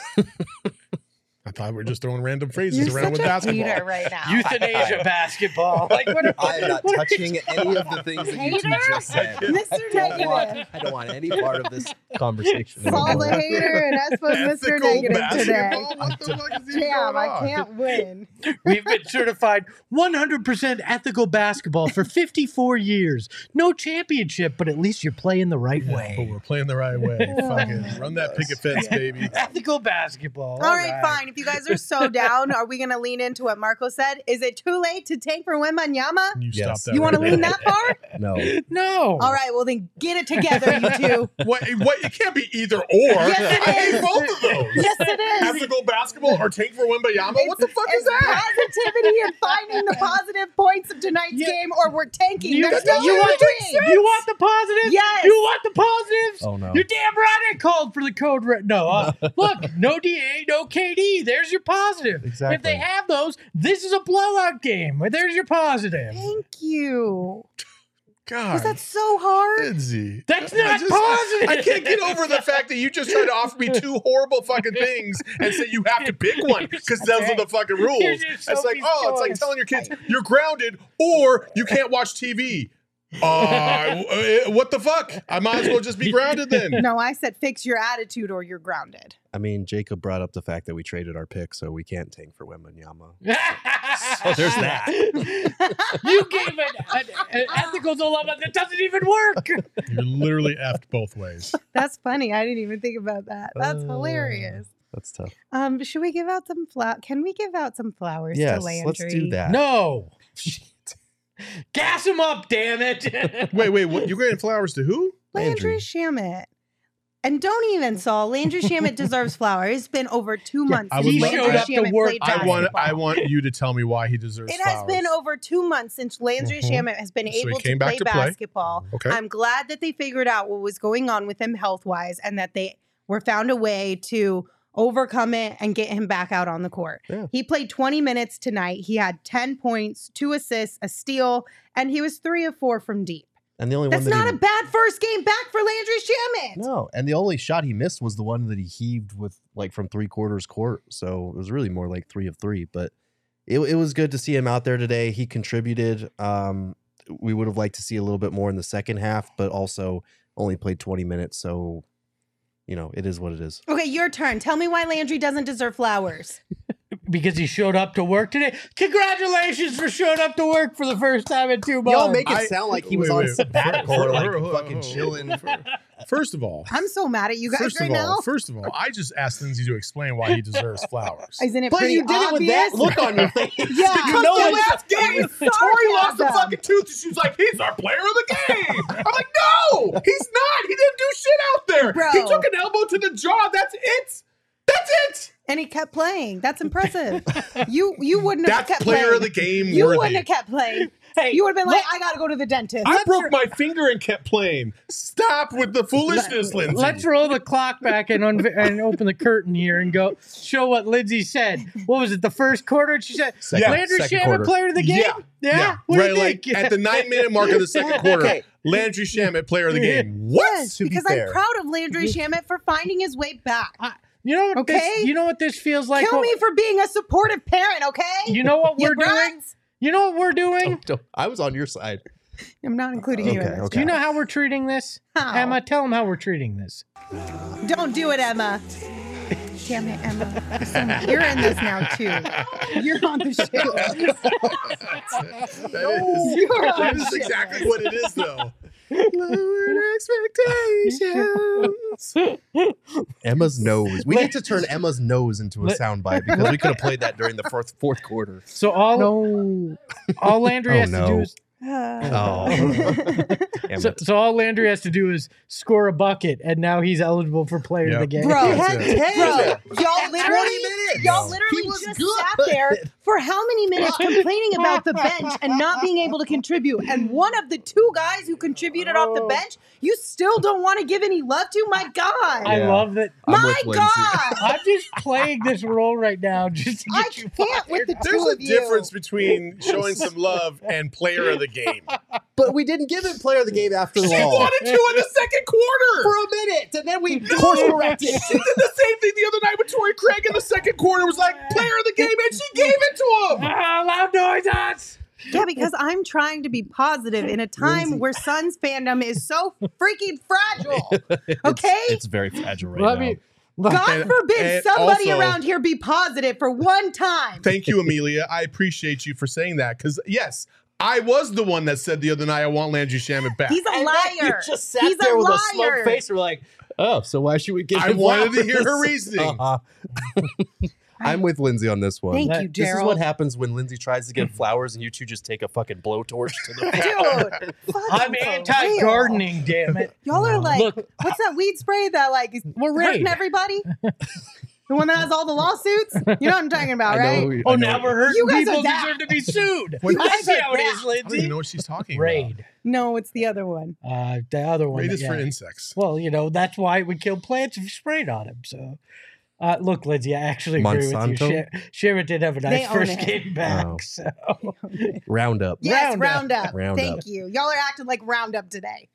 I thought we were just throwing random phrases You're around such with a basketball. hater right now. Euthanasia basketball. Like what? I'm not what are touching you any of the things that you two Hater? just said. Mr. I don't want any part of this conversation. Saul's anymore. a hater and Espo's Mr. Ethical Negative today. basketball? What the fuck is even Damn, going I on? can't win. We've been certified 100% ethical basketball for 54 years. No championship, but at least you're playing the right But way. we're playing the right way. Fucking run that picket fence, baby. Ethical basketball. All right, fine. If you guys are so down, are we going to lean into what Marco said? Is it too late to tank for Wembanyama? You Yes. stop that. You want to right lean there. that far? No, No. All right, well then get it together, you two. What? It can't be either or. Yes, it I hate is. both of those. Yes, it is. Ethical basketball or tank for Wembanyama? What the fuck is It's that? positivity and finding the positive points of tonight's Yeah. game, or we're tanking. You, There's no you in want between. you want the positives? Yes. You want the positives? Oh, no. You're damn right I called for the code red. No, look, no DA, no KD. There's your positive. Exactly. If they have those, this is a blowout game. There's your positive. Thank you. God. Was that so hard? Lindsay. That's I not positive. I can't get over the fact that you just tried to offer me two horrible fucking things and say you have to pick one because those are the fucking rules. Here's your It's like, Sophie's it's like choice. telling your kids you're grounded or you can't watch TV. What the fuck? I might as well just be grounded then. No, I said fix your attitude or you're grounded. I mean Jacob brought up the fact that we traded our pick, so we can't tank for Wembanyama. So there's that. You gave it an ethical dilemma that doesn't even work. You're literally effed both ways. That's funny. I didn't even think about that. That's hilarious. That's tough. Should we give out some Can we give out some flowers to Yes, Landry? let's do that. No. Gas him up, damn it. Wait, what? You're granting flowers to who? Landry Shamet. And don't even, Saul. Landry Shamet deserves flowers. It's been over 2 months I since would Landry love that. Shamet played I basketball. want you to tell me why he deserves It flowers. has been over 2 months since Landry Shamet has been So he able to came back play to play. basketball. Okay. I'm glad that they figured out what was going on with him health-wise and that they were found a way to overcome it and get him back out on the court. Yeah. He played 20 minutes tonight. He had 10 points, 2 assists, a steal, and he was 3 of 4 from deep. And the only That's one that not a bad first game back for Landry Shamet. No, and the only shot he missed was the one that he heaved with like from 3/4 court. So it was really more like 3 of 3. But it was good to see him out there today. He contributed. We would have liked to see a little bit more in the second half, but also only played 20 minutes. So, it is what it is. Okay, your turn. Tell me why Landry doesn't deserve flowers. Because he showed up to work today. Congratulations for showing up to work for the first time in 2 months. Y'all make it sound like he was on sabbatical or like Hold on, fucking hold on. chilling. First of all, I'm so mad at you guys right now. First of all, I just asked Lindsay to explain why he deserves flowers. Isn't it But pretty you did it with obvious? that look on your face. Yeah. You know It it's was- it was Tori lost a sarcasm. fucking tooth and she was like, he's our player of the game. I'm like, no, he's not. He didn't do shit out there. Bro. He took an elbow to the jaw. That's it. That's it. And he kept playing. That's impressive. You wouldn't have That's kept player playing. of the game You worthy. wouldn't have kept playing. Hey, You would have been like, I got to go to the dentist. I broke my finger and kept playing. Stop with the foolishness, Lindsay. Let's roll the clock back and open the curtain here and go show what Lindsay said. What was it? The first quarter? She said, Landry second Shamet, quarter. player of the game? Yeah. What do Right, you like think? at the 9-minute mark of the second quarter, Okay. Landry Shamet, player of the game. What? Yes, To be because fair. I'm proud of Landry Shamet for finding his way back. You know what? Okay. You know what this feels like? Kill me for being a supportive parent, okay? You know what You we're doing? brats? You know what we're doing? I was on your side. I'm not including you in Okay, this. okay. Do you know how we're treating this? How? Emma, tell them how we're treating this. Don't do it, Emma. Damn it, Emma. Listen, you're in this now, too. You're on the show. That is exactly what it is, though. Lowered expectations. Emma's nose. We need to turn Emma's nose into a soundbite because we could have played that during the fourth quarter. So all Landry has to do is so all Landry has to do is score a bucket, and now he's eligible for player of the game. Bro, That's it. y'all literally was just good. sat there for how many minutes complaining about the bench and not being able to contribute. And one of the two guys who contributed off the bench, you still don't want to give any love to? My God. I love that. I'm My with Lindsay. God. I'm just playing this role right now just to I get you can't fired. with the There's two a of you. difference between showing some love and player of the game. But we didn't give him player of the game after She all. wanted to in the second quarter. For a minute, and then we course corrected. She did the same thing the other night with Torrey Craig in the second quarter. Was like player of the game, and she gave it to him. Loud noises. Yeah, because I'm trying to be positive in a time where Suns fandom is so freaking fragile. Okay? It's very fragile right Let now. me. God And- forbid and somebody also- around here be positive for one time. Thank you, Amelia. I appreciate you for saying that because yes, I was the one that said the other night I want Landry Shamet back. He's a liar. just sat He's there a with liar. a smug face. We're like, oh, so why should we give I him wanted to hear her flowers? reasoning. I'm with Lindsay on this one. Thank you, This is Gerald. what happens when Lindsay tries to give flowers and you two just take a fucking blowtorch to the Dude, I'm fucking for anti-gardening, damn it. real. Y'all are like, Look. what's that weed spray that like is hurting Raid. everybody? The one that has all the lawsuits? You know what I'm talking about, right? Oh, now we're hurting You guys people are that. deserve to be sued. When- I see how it that. is, I don't even Lindsay. know what she's talking Raid. No, it's the other one. The other one. Raid is yeah. for insects. Well, you know, that's why we kill plants if you sprayed on them. So, look, Lindsay, I actually agree with Monsanto? you. Shara did have a They nice own first it. game back. Oh. So, Roundup. Yes, Roundup. Roundup. Thank you. Y'all are acting like Roundup today.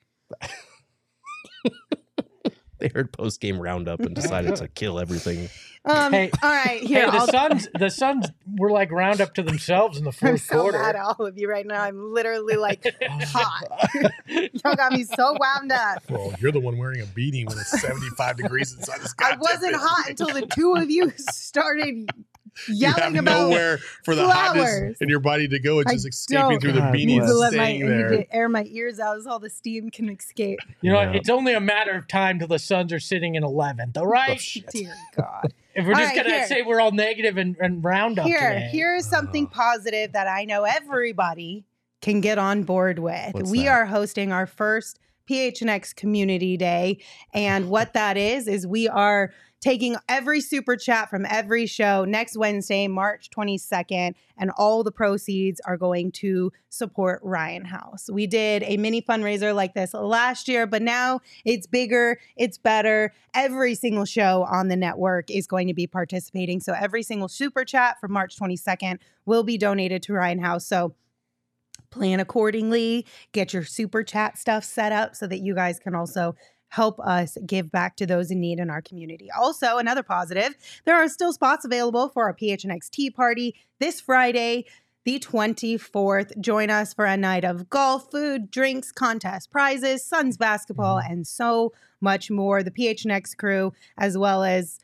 They heard post game Roundup and decided to kill everything. Hey. All right, here. hey, I'll, the Suns were like round up to themselves in the I'm fourth so quarter. mad at all of you right now. I'm literally like hot. Y'all got me so wound up. Well, you're the one wearing a beanie when it's 75 degrees inside this I goddamn wasn't business. hot until the two of you started You have yelling about nowhere for the hotness flowers. in your body to go. It's I just escaping don't. through the God beanie need bless. to and let my staying I need there. to air my ears out as all the steam can escape. You know, Yeah. it's only a matter of time till the Suns are sitting in 11th. All right. Dear God. If we're All just right, gonna here. say we're all negative and round up today. Here is something positive that I know everybody can get on board with. What's We that? are hosting our first PHNX Community Day. And what that is we are taking every super chat from every show next Wednesday, March 22nd, and all the proceeds are going to support Ryan House. We did a mini fundraiser like this last year, but now it's bigger, it's better. Every single show on the network is going to be participating. So every single super chat from March 22nd will be donated to Ryan House. So plan accordingly, get your super chat stuff set up so that you guys can also help us give back to those in need in our community. Also, another positive, there are still spots available for our PHNX Tea Party this Friday, the 24th. Join us for a night of golf, food, drinks, contest prizes, Suns basketball, and so much more. The PHNX crew, as well as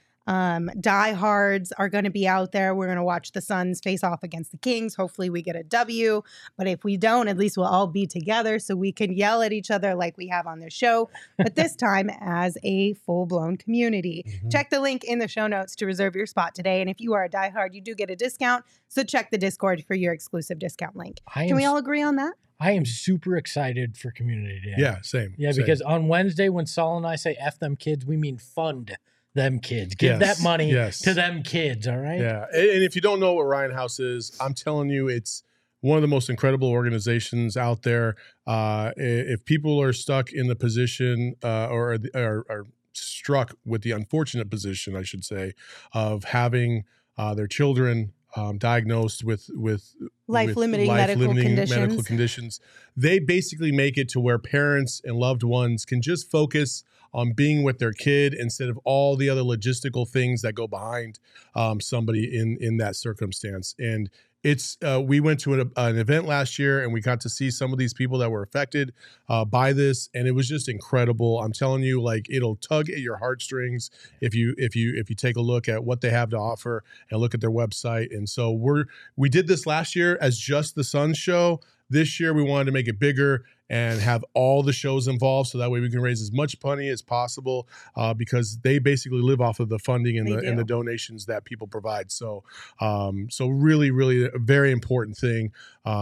diehards, are going to be out there. We're going to watch the Suns face off against the Kings. Hopefully we get a W, but if we don't, at least we'll all be together so we can yell at each other like we have on the show, but this time as a full-blown community. Check the link in the show notes to reserve your spot today, and if you are a diehard, you do get a discount, so check the Discord for your exclusive discount link. Can we all agree on that? I am super excited for Community Day. Yeah, same. Yeah, same. because on Wednesday when Saul and I say F them kids, we mean fund them kids. Give Yes, that money yes. to them kids, all right? Yeah. And if you don't know what Ryan House is, I'm telling you, it's one of the most incredible organizations out there. If people are stuck in the position or are struck with the unfortunate position, I should say, of having their children diagnosed with Life-limiting medical conditions, they basically make it to where parents and loved ones can just focus on being with their kid instead of all the other logistical things that go behind somebody in that circumstance. And it's we went to an event last year and we got to see some of these people that were affected by this, and it was just incredible. I'm telling you, like, it'll tug at your heartstrings if you take a look at what they have to offer and look at their website. And so we did this last year as just the Suns show. This year we wanted to make it bigger and have all the shows involved, so that way we can raise as much money as possible because they basically live off of the funding and the donations that people provide. So really, really a very important thing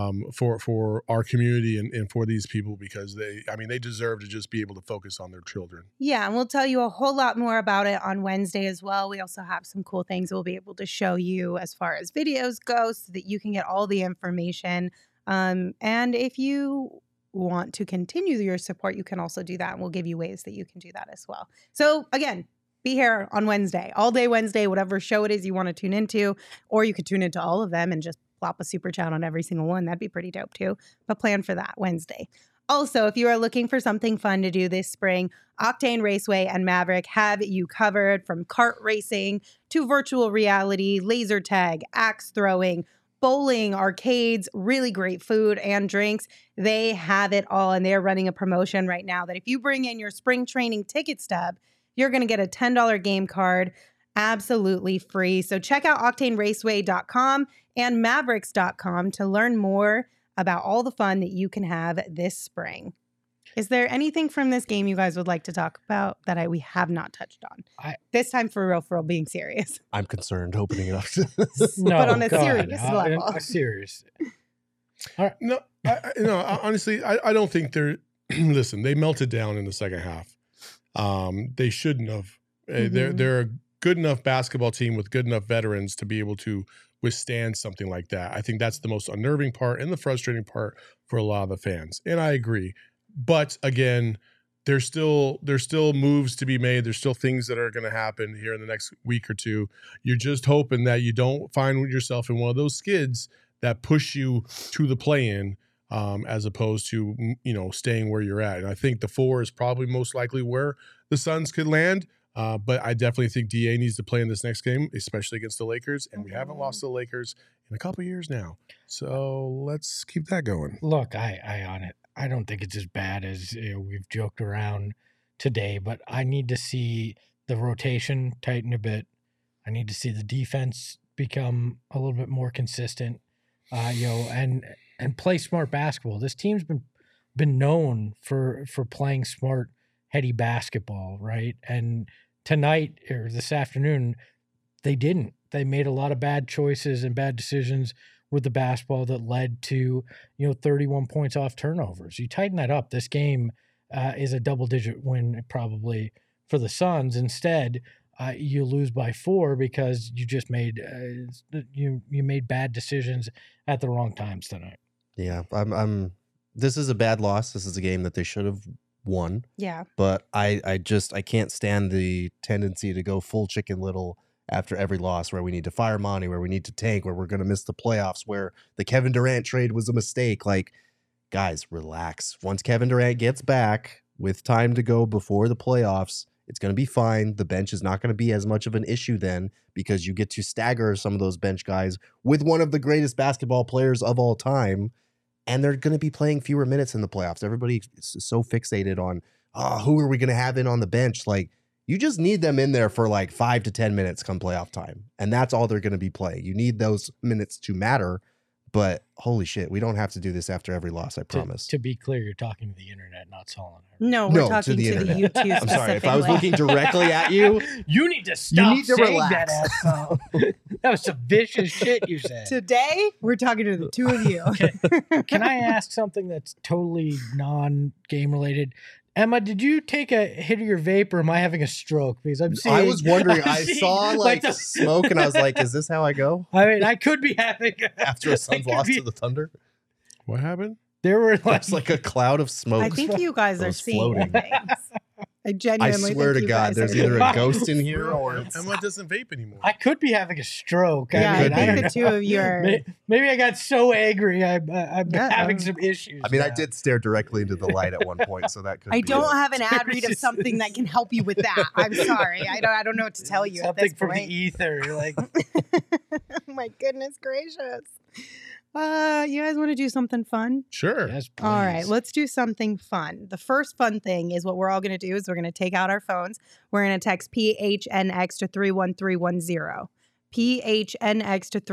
for our community and for these people, because they deserve to just be able to focus on their children. Yeah, and we'll tell you a whole lot more about it on Wednesday as well. We also have some cool things we'll be able to show you as far as videos go, so that you can get all the information. And if you want to continue your support, you can also do that, and we'll give you ways that you can do that as well. So again, be here on Wednesday, all day Wednesday, whatever show it is you want to tune into, or you could tune into all of them and just plop a super chat on every single one. That'd be pretty dope too, but plan for that Wednesday. Also, if you are looking for something fun to do this spring, Octane Raceway and Maverick have you covered, from kart racing to virtual reality, laser tag, axe throwing, bowling, arcades, really great food and drinks. They have it all, and they're running a promotion right now that if you bring in your spring training ticket stub, you're going to get a $10 game card absolutely free. So check out octaneraceway.com and mavericks.com to learn more about all the fun that you can have this spring. Is there anything from this game you guys would like to talk about that we have not touched on? This time for real, being serious. I'm concerned opening it up. No, but on a God, serious level. Serious. All right. No, honestly, I don't think they're. Listen, they melted down in the second half. They shouldn't have. They're a good enough basketball team with good enough veterans to be able to withstand something like that. I think that's the most unnerving part and the frustrating part for a lot of the fans. And I agree. But again, there's still moves to be made. There's still things that are going to happen here in the next week or two. You're just hoping that you don't find yourself in one of those skids that push you to the play-in, as opposed to, staying where you're at. And I think the 4 is probably most likely where the Suns could land. But I definitely think DA needs to play in this next game, especially against the Lakers. And we haven't lost to the Lakers in a couple of years now. So let's keep that going. Look, I don't think it's as bad as we've joked around today, but I need to see the rotation tighten a bit. I need to see the defense become a little bit more consistent, and play smart basketball. This team's been known for playing smart, heady basketball, right? And tonight or this afternoon, they didn't. They made a lot of bad choices and bad decisions with the basketball that led to 31 points off turnovers. You tighten that up, this game is a double-digit win probably for the Suns. Instead, you lose by 4 because you just made you made bad decisions at the wrong times tonight. Yeah, this is a bad loss. This is a game that they should have won. Yeah. But I can't stand the tendency to go full Chicken Little after every loss, where we need to fire Monty, where we need to tank, where we're going to miss the playoffs, where the Kevin Durant trade was a mistake. Like, guys, relax. Once Kevin Durant gets back with time to go before the playoffs, it's going to be fine. The bench is not going to be as much of an issue then, because you get to stagger some of those bench guys with one of the greatest basketball players of all time, and they're going to be playing fewer minutes in the playoffs. Everybody is so fixated on, who are we going to have in on the bench? Like, you just need them in there for like 5 to 10 minutes come playoff time. And that's all they're going to be playing. You need those minutes to matter. But holy shit, we don't have to do this after every loss, I promise. To be clear, you're talking to the internet, not Solon. No, we're talking to the internet. YouTube I'm sorry, if I was looking directly at you. You need to stop saying relax. that, that was some vicious shit you said. Today, we're talking to the two of you. Can I ask something that's totally non-game related? Emma, did you take a hit of your vape or am I having a stroke? Because I'm seeing. I was wondering. I'm I seeing, saw like the- smoke, and I was like, "Is this how I go I mean, I could be having. after a Suns could loss be- to the Thunder?" What happened? There were like, It's like a cloud of smoke. I think you guys It are was seeing floating. things. I I genuinely swear think to you God, guys there's are either seeing a things. ghost in here or it's Emma doesn't vape anymore. I could be having a stroke. Yeah, I I mean, I think don't the two of you are. Maybe I got so angry. I'm Uh-oh. having some issues. I mean, I now. did stare directly into the light at one point, so that could. I be don't it. have an ad read of something that can help you with that. I'm sorry. I don't know what to tell you something at this from point. the ether. Like, Oh my goodness gracious. You guys want to do something fun? Sure. yes, All right, please. let's do something fun. The first fun thing is what we're all going to do is we're going to take out our phones. We're going to text PHNX to 31310. PHNX to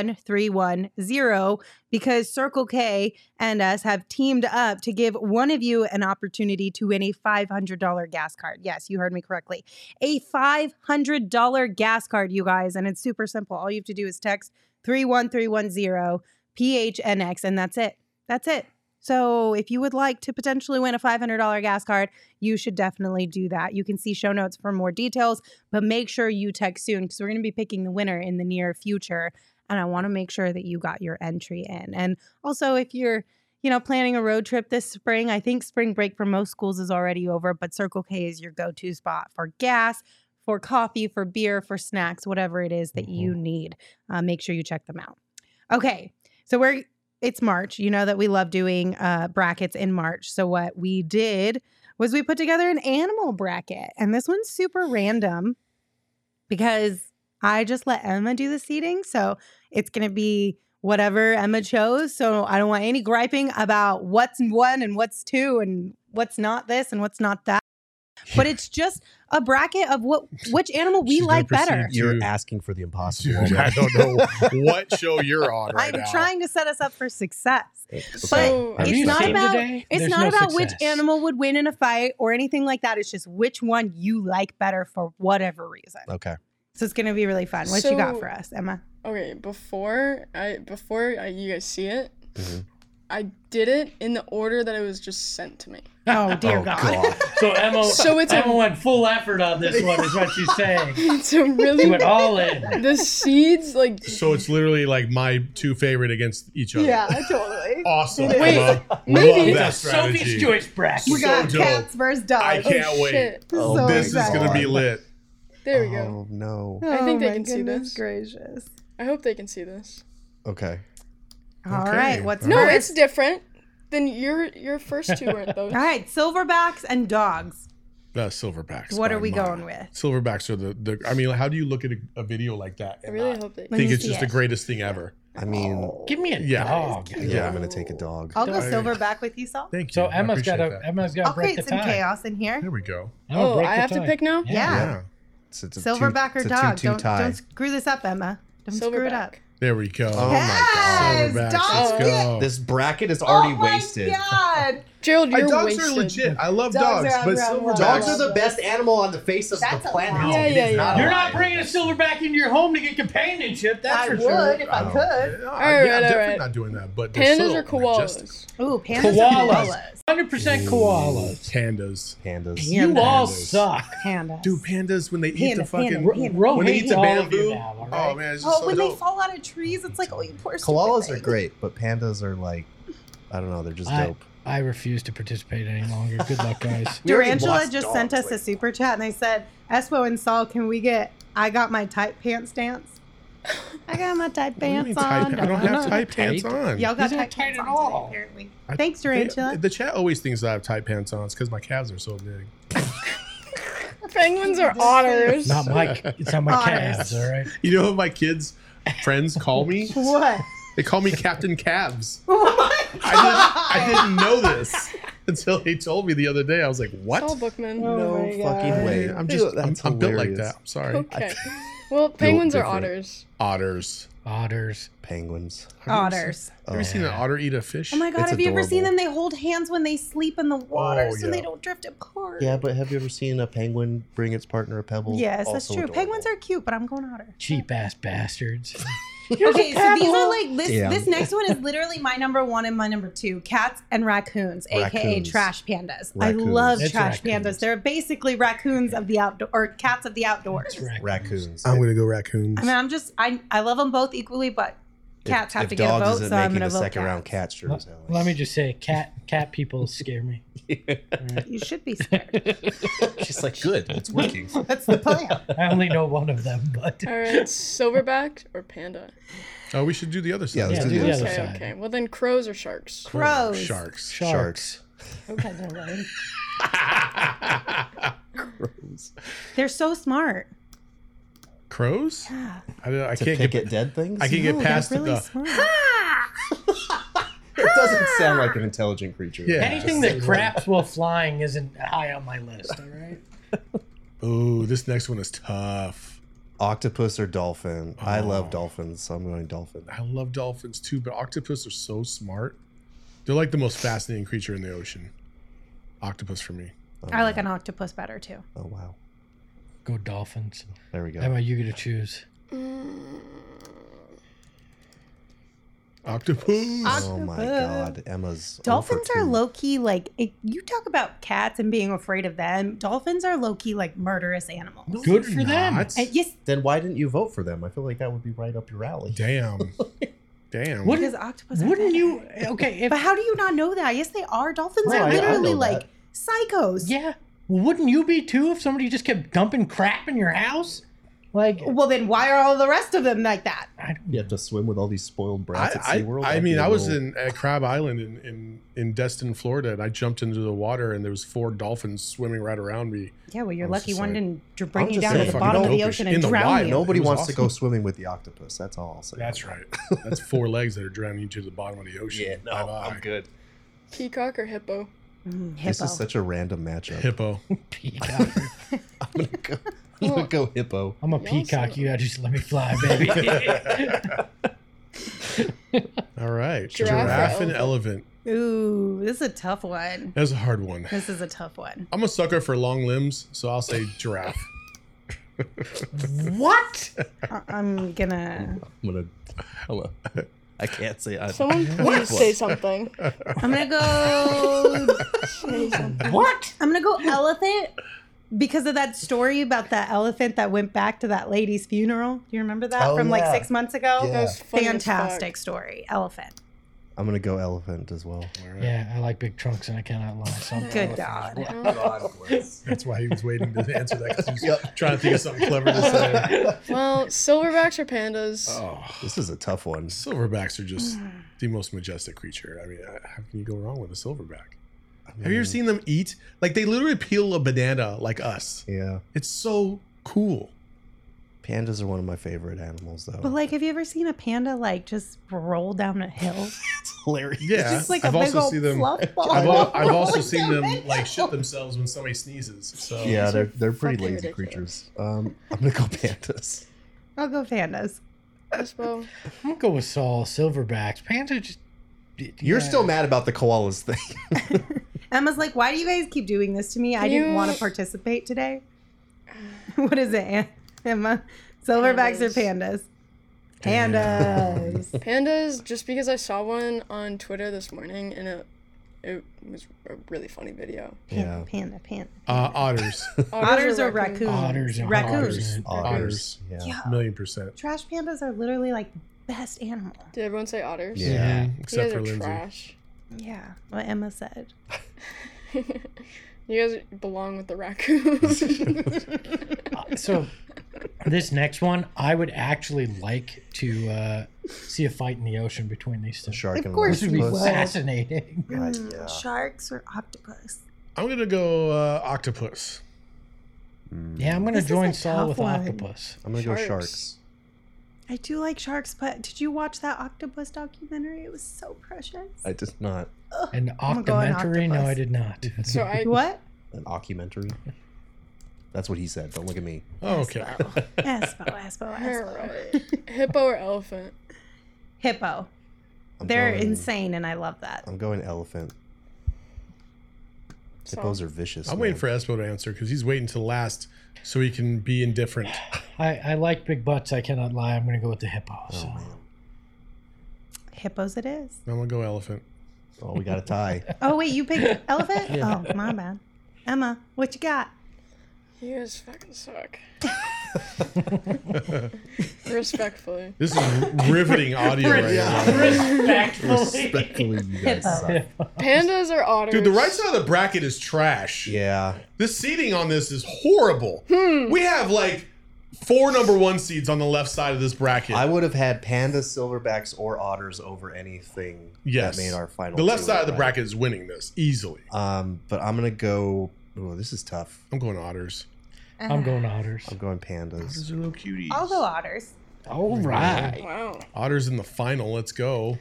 31310 because Circle K and us have teamed up to give one of you an opportunity to win a $500 gas card. Yes, you heard me correctly. A $500 gas card, you guys, and it's super simple. All you have to do is text 31310 PHNX, and that's it. That's it. So if you would like to potentially win a $500 gas card, you should definitely do that. You can see show notes for more details, but make sure you text soon because we're going to be picking the winner in the near future. And I want to make sure that you got your entry in. And also, if you're, planning a road trip this spring, I think spring break for most schools is already over, but Circle K is your go-to spot for gas, for coffee, for beer, for snacks, whatever it is that you need. Make sure you check them out. Okay, so it's March. You know that we love doing brackets in March. So what we did was we put together an animal bracket. And this one's super random because I just let Emma do the seating. So it's going to be whatever Emma chose. So I don't want any griping about what's one and what's two and what's not this and what's not that. But it's just a bracket of which animal we She's gonna like better. proceed. You're Dude. asking for the impossible. Dude, I don't know what show you're on right I'm now. trying to set us up for success. So- Have it's you not seen about today? it's There's not no about which success. animal would win in a fight or anything like that. It's just which one you like better for whatever reason. Okay. So it's going to be really fun. What you got So- for us, Emma? Okay, before you guys see it, Mhm. I did it in the order that it was just sent to me. Oh dear Oh, God. God. So Emma, So it's a- Emma went full effort on this one, is what she's saying. It's a She really went all in. the seeds like So it's literally like my two favorite against each other. totally. Awesome. Wait, Emma. maybe- Love that It's a Sophie's strategy. choice bracket. We got dope. cats versus dogs. I can't oh, wait. shit. Oh, So This is excited. going to be lit. There we go. Oh no. I think they my can see goodness this. Gracious. I hope they can see this. Okay. All Okay. right. What's No, first? it's different. Then your first two weren't those. All right. Silverbacks and dogs. Silverbacks. What by are we mile. going with? Silverbacks are the. I mean, how do you look at a video like that I and really not hope they. Let think me it's see just it. the greatest thing ever? I mean, Give me a Yeah. dog. yeah, I'm gonna take a dog. I'll go Don't- silverback with you, Sal. Thank you. So I Emma's got appreciate that. Emma's got I'll to break create the some tie. chaos in here. There we go. Emma, Oh, break I the have to tie. pick now. Yeah. Yeah. It's a Silverback or it's a dog? 2-2 Don't tie. screw this up, Emma. Don't screw it up. Silverback. There we go. Oh my Yes, Silverbacks. dogs Let's go. This bracket is already oh my wasted. God. Gerald, you're dogs wasted. are legit. I love Dogs dogs, are but around silverbacks. Dogs are the best animal on the face of That's the a planet. lie. Yeah, It yeah, is yeah. not You're a not lie. bringing a silverback into your home to get companionship. That's I for would sure. if I could. No, All yeah, right, I'm definitely all right. not doing that. But they're Pandas still or majestic. koalas? Ooh, pandas or Koalas. koalas? 100% koalas. Pandas. Pandas. You all Pandas. suck. Pandas. Dude, pandas when they eat the Panda, fucking panda, panda. Ro when they hates eat the all of you bamboo. now, all Oh right? man, it's just Oh, so when dope. they fall out of trees, it's like, oh, you poor stupid Koalas thing. are great, but pandas are like, I don't know, they're just dope. I refuse to participate any longer. Good luck, guys. We already Durangela lost just dogs, sent us like- a super chat and they said, Espo and Saul, can we get I got my tight pants dance? I got my tight What do you mean pants tight on. pants? I don't I'm have not tight pants tight. on. Y'all got These tight aren't tight pants at on all. today, apparently. I- Thanks, Durangela. The chat always thinks I have tight pants on. It's because my calves are so big. Penguins are otters. Not my, it's not my Otters. calves, all right? You know what my kids' friends call me? What? They call me Captain Calves. What? I didn't know this until they told me the other day. I was like, what? Saul Bookman. Oh No my fucking God. way. I'm just That's I'm built like hilarious. that. I'm sorry. Okay. Well, penguins are different. otters. Otters. Otters. Penguins. Otters. Have you ever seen an otter eat a fish? Oh my God, It's have you ever seen adorable. them? They hold hands when they sleep in the water so yeah. they don't drift apart. Yeah, but have you ever seen a penguin bring its partner a pebble? Yes, that's Also true. adorable. Penguins are cute, but I'm going otter. Cheap ass bastards. Okay, so these are like this. Damn. This next one is literally my number 1 and my number 2: cats and raccoons, aka Raccoons. trash pandas. I Raccoons. love It's trash raccoons. pandas. They're basically raccoons of the outdoor, or cats of the outdoors. Raccoons. I'm gonna go raccoons. I mean, I love them both equally, but cats have if to get a dogs vote, isn't so I'm making gonna the vote second round, cats. cats sure as hell. Let me just say, cat people scare me. You should be scared. She's like, good, it's working. That's the plan. I only know one of them, but All right, silverback or panda? Oh, we should do the other side. Yeah, let's Yeah, do do the the other other side. side. Okay. Well, then crows or sharks? Crows. Sharks. sharks. Okay, they're lame. Crows. They're so smart. Crows? Yeah. I To can't pick get. at dead things? I can No, get past they're really the. smart. It doesn't sound like an intelligent creature. Yeah. Anything that craps while flying isn't high on my list. All right. Ooh, this next one is tough. Octopus or dolphin? I love Oh. dolphins, so I'm going dolphin. I love dolphins too, but octopus are so smart. They're like the most fascinating creature in the ocean. Octopus for me. I like an octopus better too. Oh wow. Go Dolphins. There we go. How about you get to choose? Octopus. Oh my god, Emma's. Dolphins 0 are for 2. low key like you talk about cats and being afraid of them. Dolphins are low key like murderous animals. Good for them. Not. And yes, Then why didn't you vote for them? I feel like that would be right up your alley. Damn. Damn. What- because octopus. Are Wouldn't bad. you? Okay, if But how do you not know that? Yes, they are. Dolphins No, are I literally know like psychos. yeah, wouldn't you be too if somebody just kept dumping crap in your house? Like, Well, then why are all the rest of them like that? I don't. You have to swim with all these spoiled brats at SeaWorld. I That'd mean, be a I was little- at Crab Island in Destin, Florida, and I jumped into the water, and there was 4 dolphins swimming right around me. Yeah, well, you're I was lucky just one like- didn't bring I'm you just down to saying, the fucking bottom of the dope ocean in and the drown wild. you. Nobody It was wants to go awesome. swimming with the octopus. That's all I'll say. That's right. That's 4 legs that are drowning you to the bottom of the ocean. Yeah, no, Bye-bye. I'm good. Peacock or hippo? This Hippo. is such a random matchup. Hippo. Peacock. I'm gonna go hippo. I'm a Y'all peacock. so- You gotta just let me fly, baby. All right. Giraffe or And elephant. Ooh, this is a tough one. That's a hard one. This is a tough one. I'm a sucker for long limbs, so I'll say giraffe. What? I'm gonna I can't say. Someone please say something. I'm gonna go Say something. What? I'm gonna go elephant because of that story about that elephant that went back to that lady's funeral. Do you remember that Oh, from like yeah. 6 months ago? Yeah. That was funny as Fantastic fuck. story. Elephant. I'm gonna go elephant as well. Yeah, I like big trunks and I cannot lie. So I'm Good elephant as God. well. That's why he was waiting to answer that, because he was trying to think of something clever to say. Well, silverbacks or pandas? Oh, This is a tough one. silverbacks are just the most majestic creature. I mean, how can you go wrong with a silverback? Have you ever seen them eat? Like, they literally peel a banana like us. Yeah, It's so cool. pandas are one of my favorite animals, though. But like, have you ever seen a panda like just roll down a hill? It's hilarious. Yeah, Just like a I've big also old seen them. fluff ball. I've also rolling seen down them the like shit hill. themselves when somebody sneezes. So Yeah, they're pretty fucking lazy ridiculous. creatures. I'm gonna go pandas. I'll go pandas. Espo. I'm gonna go with Saul. Silverbacks. Panda just. You're yeah. still mad about the koalas thing. Emma's like, why do you guys keep doing this to me? I didn't want to participate today. What is it, Emma? Silverbacks or pandas? Pandas. Pandas, just because I saw one on Twitter this morning and it was a really funny video. Yeah. Panda. otters, Otters or raccoons? Otters and Raccoons. otters, Yeah. Yeah. 1,000,000%. Trash pandas are literally like the best animal. Did everyone say otters? Yeah. You Except guys for are Lindsay. trash. Yeah, what Emma said. You guys belong with the raccoons. So, this next one, I would actually like to see a fight in the ocean between these two. The shark Of and course This would be you would. fascinating. Right, yeah. Sharks or octopus? I'm gonna go octopus. Yeah, I'm gonna This is join a Saul tough with one. octopus. I'm gonna go Sharks. sharks. I do like sharks, but did you watch that octopus documentary? It was so precious. I did not. An I'm going octomentary? No, octopus. I did not. so I What? An occumentary. That's what he said. Don't look at me. Oh, okay. Espo. Alright. Hippo or elephant? Hippo. I'm They're going- insane, and I love that. I'm going elephant. So- Hippos are vicious. I'm man. waiting for Espo to answer because he's waiting to last so he can be indifferent. I like big butts. I cannot lie. I'm gonna go with the hippo. Oh So. man. Hippos it is. I'm gonna go elephant. Oh, we got a tie. Oh, wait, you picked elephant? Oh, my bad. Emma, what you got? You guys fucking suck. Respectfully. This is riveting audio right now. Respectfully, you guys Hippo. suck. Pandas or otters? Dude, the right side of the bracket is trash. Yeah. This seating on this is horrible. We have like 4 number 1 seeds on the left side of this bracket. I would have had pandas, silverbacks, or otters over anything Yes. that made our final. The left two, side of the right? bracket is winning this easily. But I'm gonna go. Oh, this is tough. I'm going otters. I'm going otters. I'm going pandas. These are little cuties. I'll go otters. All right. Wow. Otters in the final. Let's go.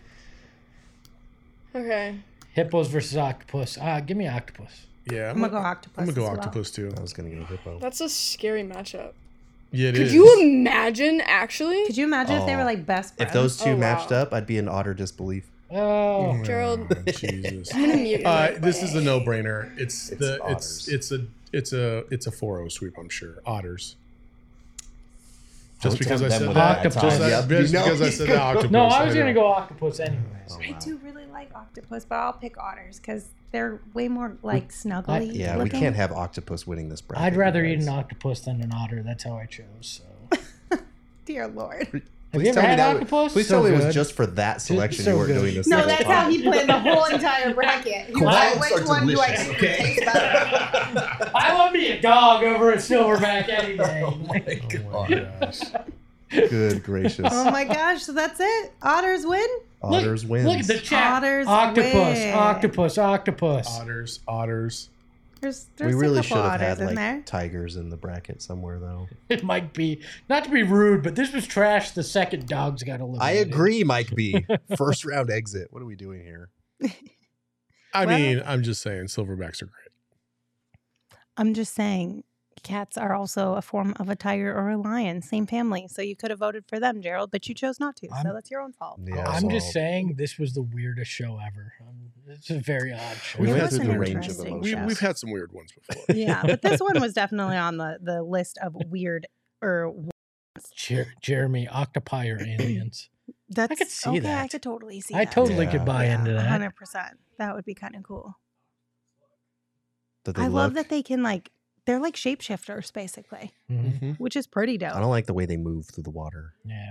Okay. Hippos versus octopus. Give me octopus. Yeah, I'm gonna go octopus. I'm gonna go as well. octopus too. I was gonna go hippo. That's a scary matchup. Yeah, it Could is. you imagine, actually? Could you imagine if they were like best friends? If those two Oh, wow. matched up, I'd be in utter disbelief. Oh, Gerald, Oh, Jesus. I'm gonna mute you. This is a no-brainer. It's otters. it's a 4-0 sweep. I'm sure otters. Just Don't because tell I them said with that. Octopus. Just, Yep, just you know because I he's said that octopus. no, I was know. gonna go octopus anyways. Oh, I wow. do really like octopus, but I'll pick otters because they're way more like snuggly. Yeah, we looking. can't have octopus winning this bracket. I'd rather you eat guys. an octopus than an otter. That's how I chose. So. Dear Lord. Have you ever had octopus? Please So tell me it good. was just for that selection so you weren't good. doing this. No, second that's time. how he planned the whole entire bracket. He was like, which one do I think tastes better? I love me a dog over a silverback any day. Oh my gosh. Good gracious. Oh my gosh, so that's it? Otters win? Otters wins. Look at the chat. Otters octopus, win. octopus, octopus. Otters. There's we really a should couple have otters had in there. like tigers in the bracket somewhere though. It might be, not to be rude, but this was trash. The second dogs got eliminated. I agree, Mike B. First round exit. What are we doing here? I Well- mean, I'm just saying, silverbacks are great. I'm just saying, cats are also a form of a tiger or a lion, same family. So you could have voted for them, Gerald, but you chose not to. So that's your own fault. Yeah, I'm just well, saying this was the weirdest show ever. It's a very odd show. We It went was through an the range of interesting emotions. show. We've had some weird ones before. Yeah, but this one was definitely on the list of weird or Jeremy, octopi or aliens? that's could see okay, that. I could totally see I that. totally Yeah. could buy into that. 100%. That would be kind of cool. Did they I love look? that they can they're like shapeshifters basically, Mhm. which is pretty dope. I don't like the way they move through the water. Yeah.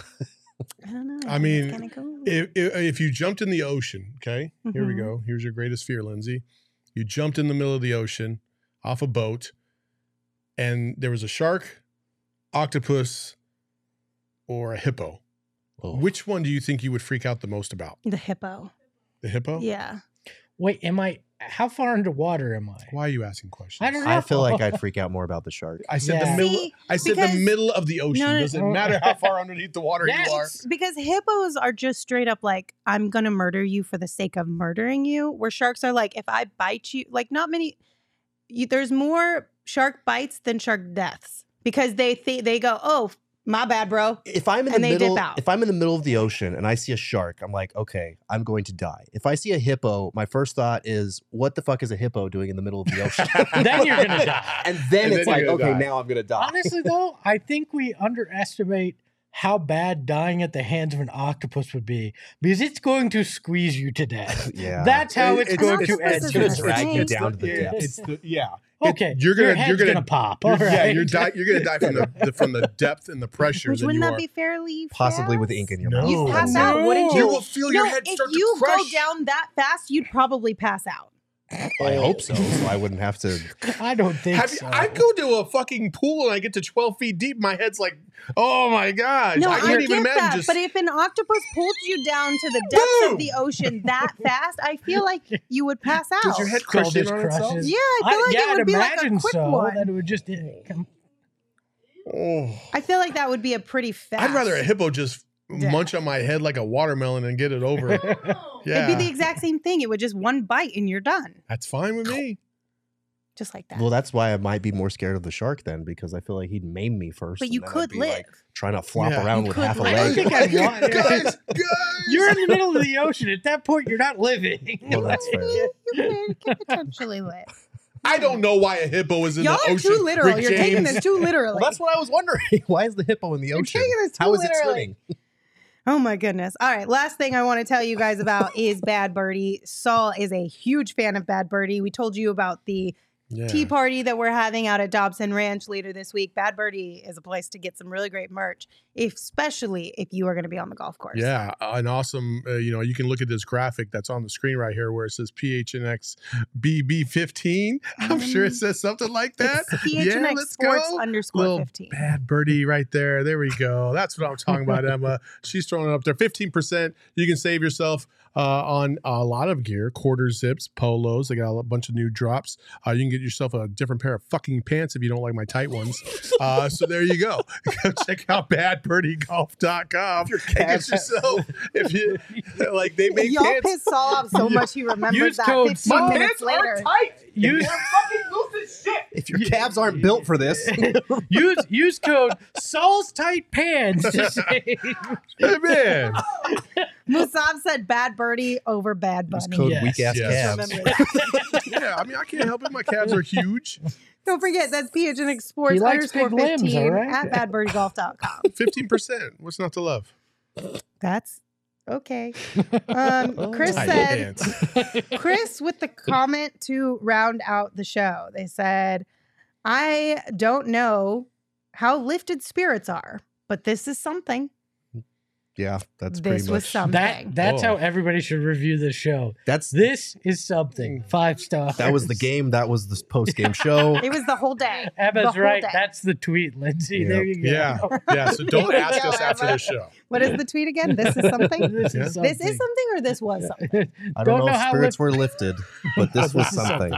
I don't know. I think mean, it's kind of cool. If you jumped in the ocean, okay, here we Mhm. go. Here's your greatest fear, Lindsay. You jumped in the middle of the ocean off a boat, and there was a shark, octopus, or a hippo. Oh. Which one do you think you would freak out the most about? The hippo. The hippo? Yeah. Wait, how far into water am I? Why are you asking questions? I don't know. I feel like I'd freak out more about the shark. I said Yeah. the middle. See, I said because- the middle of the ocean. No, Doesn't matter how far underneath the water Yes. you are. Because hippos are just straight up like, I'm going to murder you for the sake of murdering you. Where sharks are like, if I bite you, like not many, there's more shark bites than shark deaths because they go, oh, my bad, bro. If I'm in And the they dip middle, out. if I'm in the middle of the ocean and I see a shark, I'm like, okay, I'm going to die. If I see a hippo, my first thought is, what the fuck is a hippo doing in the middle of the ocean? Then you're gonna die. And then And it's then like, you're gonna okay, die. now I'm gonna die. Honestly, though, I think we underestimate how bad dying at the hands of an octopus would be because it's going to squeeze you to death. Yeah. That's how it's It's- going it's- to it's end. It's gonna gonna drag you It's down to the yeah, depths. it's the, yeah. Okay, You're gonna your head's gonna pop. All right. Yeah, you're gonna die from the depth and the pressure. Which than wouldn't you that are. be fairly Possibly with fast? ink in your No. mouth. You'd pass No. out, wouldn't you? You will feel your head if start you to crush. go down that fast, you'd probably pass out. I hope so. So I wouldn't have to. I don't think Have you, so. I go to a fucking pool and I get to 12 feet deep. My head's like, oh my gosh. No, I I can't get even imagine that. just. But if an octopus pulled you down to the depths Boom! of the ocean that fast, I feel like you would pass out. Does your head crush in on itself? Yeah, I feel like yeah, it would I'd be like a imagine quick so. one. That it would just come. Oh. I feel like that would be a pretty fast. I'd rather a hippo just Yeah. munch on my head like a watermelon and get it over. Yeah. It'd be the exact same thing. It would just one bite and you're done. That's fine with me. Just like that. Well, that's why I might be more scared of the shark then, because I feel like he'd maim me first. But and you then I'd could be, live. like, trying to flop Yeah. around You with could half a live. I leg. think I'd want guys. You're in the middle of the ocean. At that point, you're not living. Well, that's fair. You could potentially live. I don't know why a hippo is in Y'all the are ocean. too literal. Rick You're taking James. this too literally. Well, that's what I was wondering. Why is the hippo in the You're ocean? taking this too How is it literally. swimming? Oh my goodness. All right. Last thing I want to tell you guys about is Bad Birdie. Saul is a huge fan of Bad Birdie. We told you about the tea party that we're having out at Dobson Ranch later this week. Bad Birdie is a place to get some really great merch, especially if you are going to be on the golf course. Yeah, an awesome, you can look at this graphic that's on the screen right here where it says PHNX BB15. I'm sure it says something like that. It's PHNX Sports _ 15. Bad Birdie right there. There we go. That's what I'm talking about, Emma. She's throwing it up there. 15%. You can save yourself on a lot of gear, quarter zips, polos. They got a bunch of new drops. You can get yourself a different pair of fucking pants if you don't like my tight ones. So there you go. Go check out badbirdiegolf.com. Get yourself, if you like, they make Y'all pants. pissed Saul off so much he remembers Use that code 15 minutes later. Use If your calves aren't built for this, use code Saul's Tight Pants to save. Hey, man. Musab said Bad Birdie over Bad use Bunny. code Yes. weak ass Yes. calves. Remember that. Yeah, I mean, I can't help it. My calves are huge. Don't forget, that's PHNX Sports He likes _ big limbs, 15 all right? at badbirdiegolf.com. 15%. What's not to love? That's okay. Chris Tight said, pants. Chris with the comment to round out the show. They said, I don't know how lifted spirits are, but this is something. Yeah, that's This pretty was much. something. That's Whoa. how everybody should review the show. That's This is something. 5 stars. that was the game. That was the post game show. It was the whole day. Emma's the whole right. day. That's the tweet, Lindsay. Yeah. There you go. Yeah. So don't ask us after the show. What is the tweet again? This is something? This is something. This is something or this was something? I don't know if how spirits were lifted, but this was something.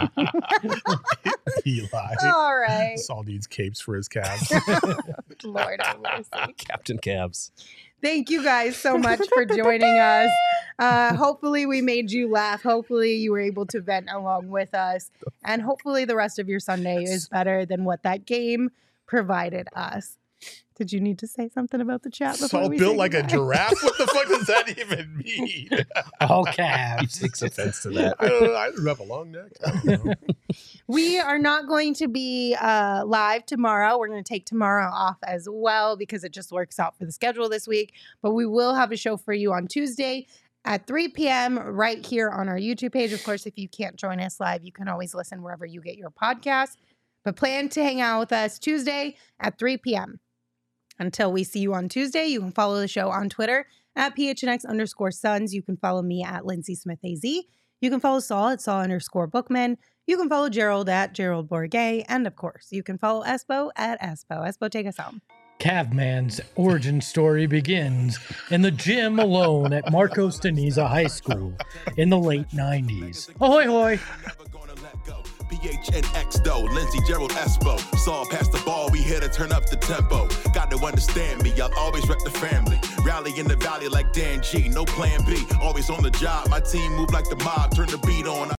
Eli. All right. Saul needs capes for his calves. Lord have mercy. Captain Calves. Thank you guys so much for joining us. Hopefully we made you laugh. Hopefully you were able to vent along with us. And hopefully the rest of your Sunday is better than what that game provided us. Did you need to say something about the chat before Saul we built say like a goodbye? giraffe? What the fuck does that even mean? All He calves. takes offense to that. I don't know. I have a long neck. I don't know. We are not going to be live tomorrow. We're going to take tomorrow off as well because it just works out for the schedule this week. But we will have a show for you on Tuesday at 3 p.m. right here on our YouTube page. Of course, if you can't join us live, you can always listen wherever you get your podcast. But plan to hang out with us Tuesday at 3 p.m. Until we see you on Tuesday, you can follow the show on Twitter at PHNX_Suns. You can follow me at Lindsay Smith AZ. You can follow Saul at Saul_Bookman. You can follow Gerald at Gerald Bourget. And of course, you can follow Espo at Espo. Espo, take us home. Calvman's origin story begins in the gym alone at Marcos Deniza High School in the late 90s. Ahoy, hoy! PHNX though, Lindsay, Gerald, Espo. Saw past the ball, we here to turn up the tempo. Got to understand me, I'll always rep the family. Rally in the valley like Dan G, no plan B. Always on the job, my team move like the mob, turn the beat on.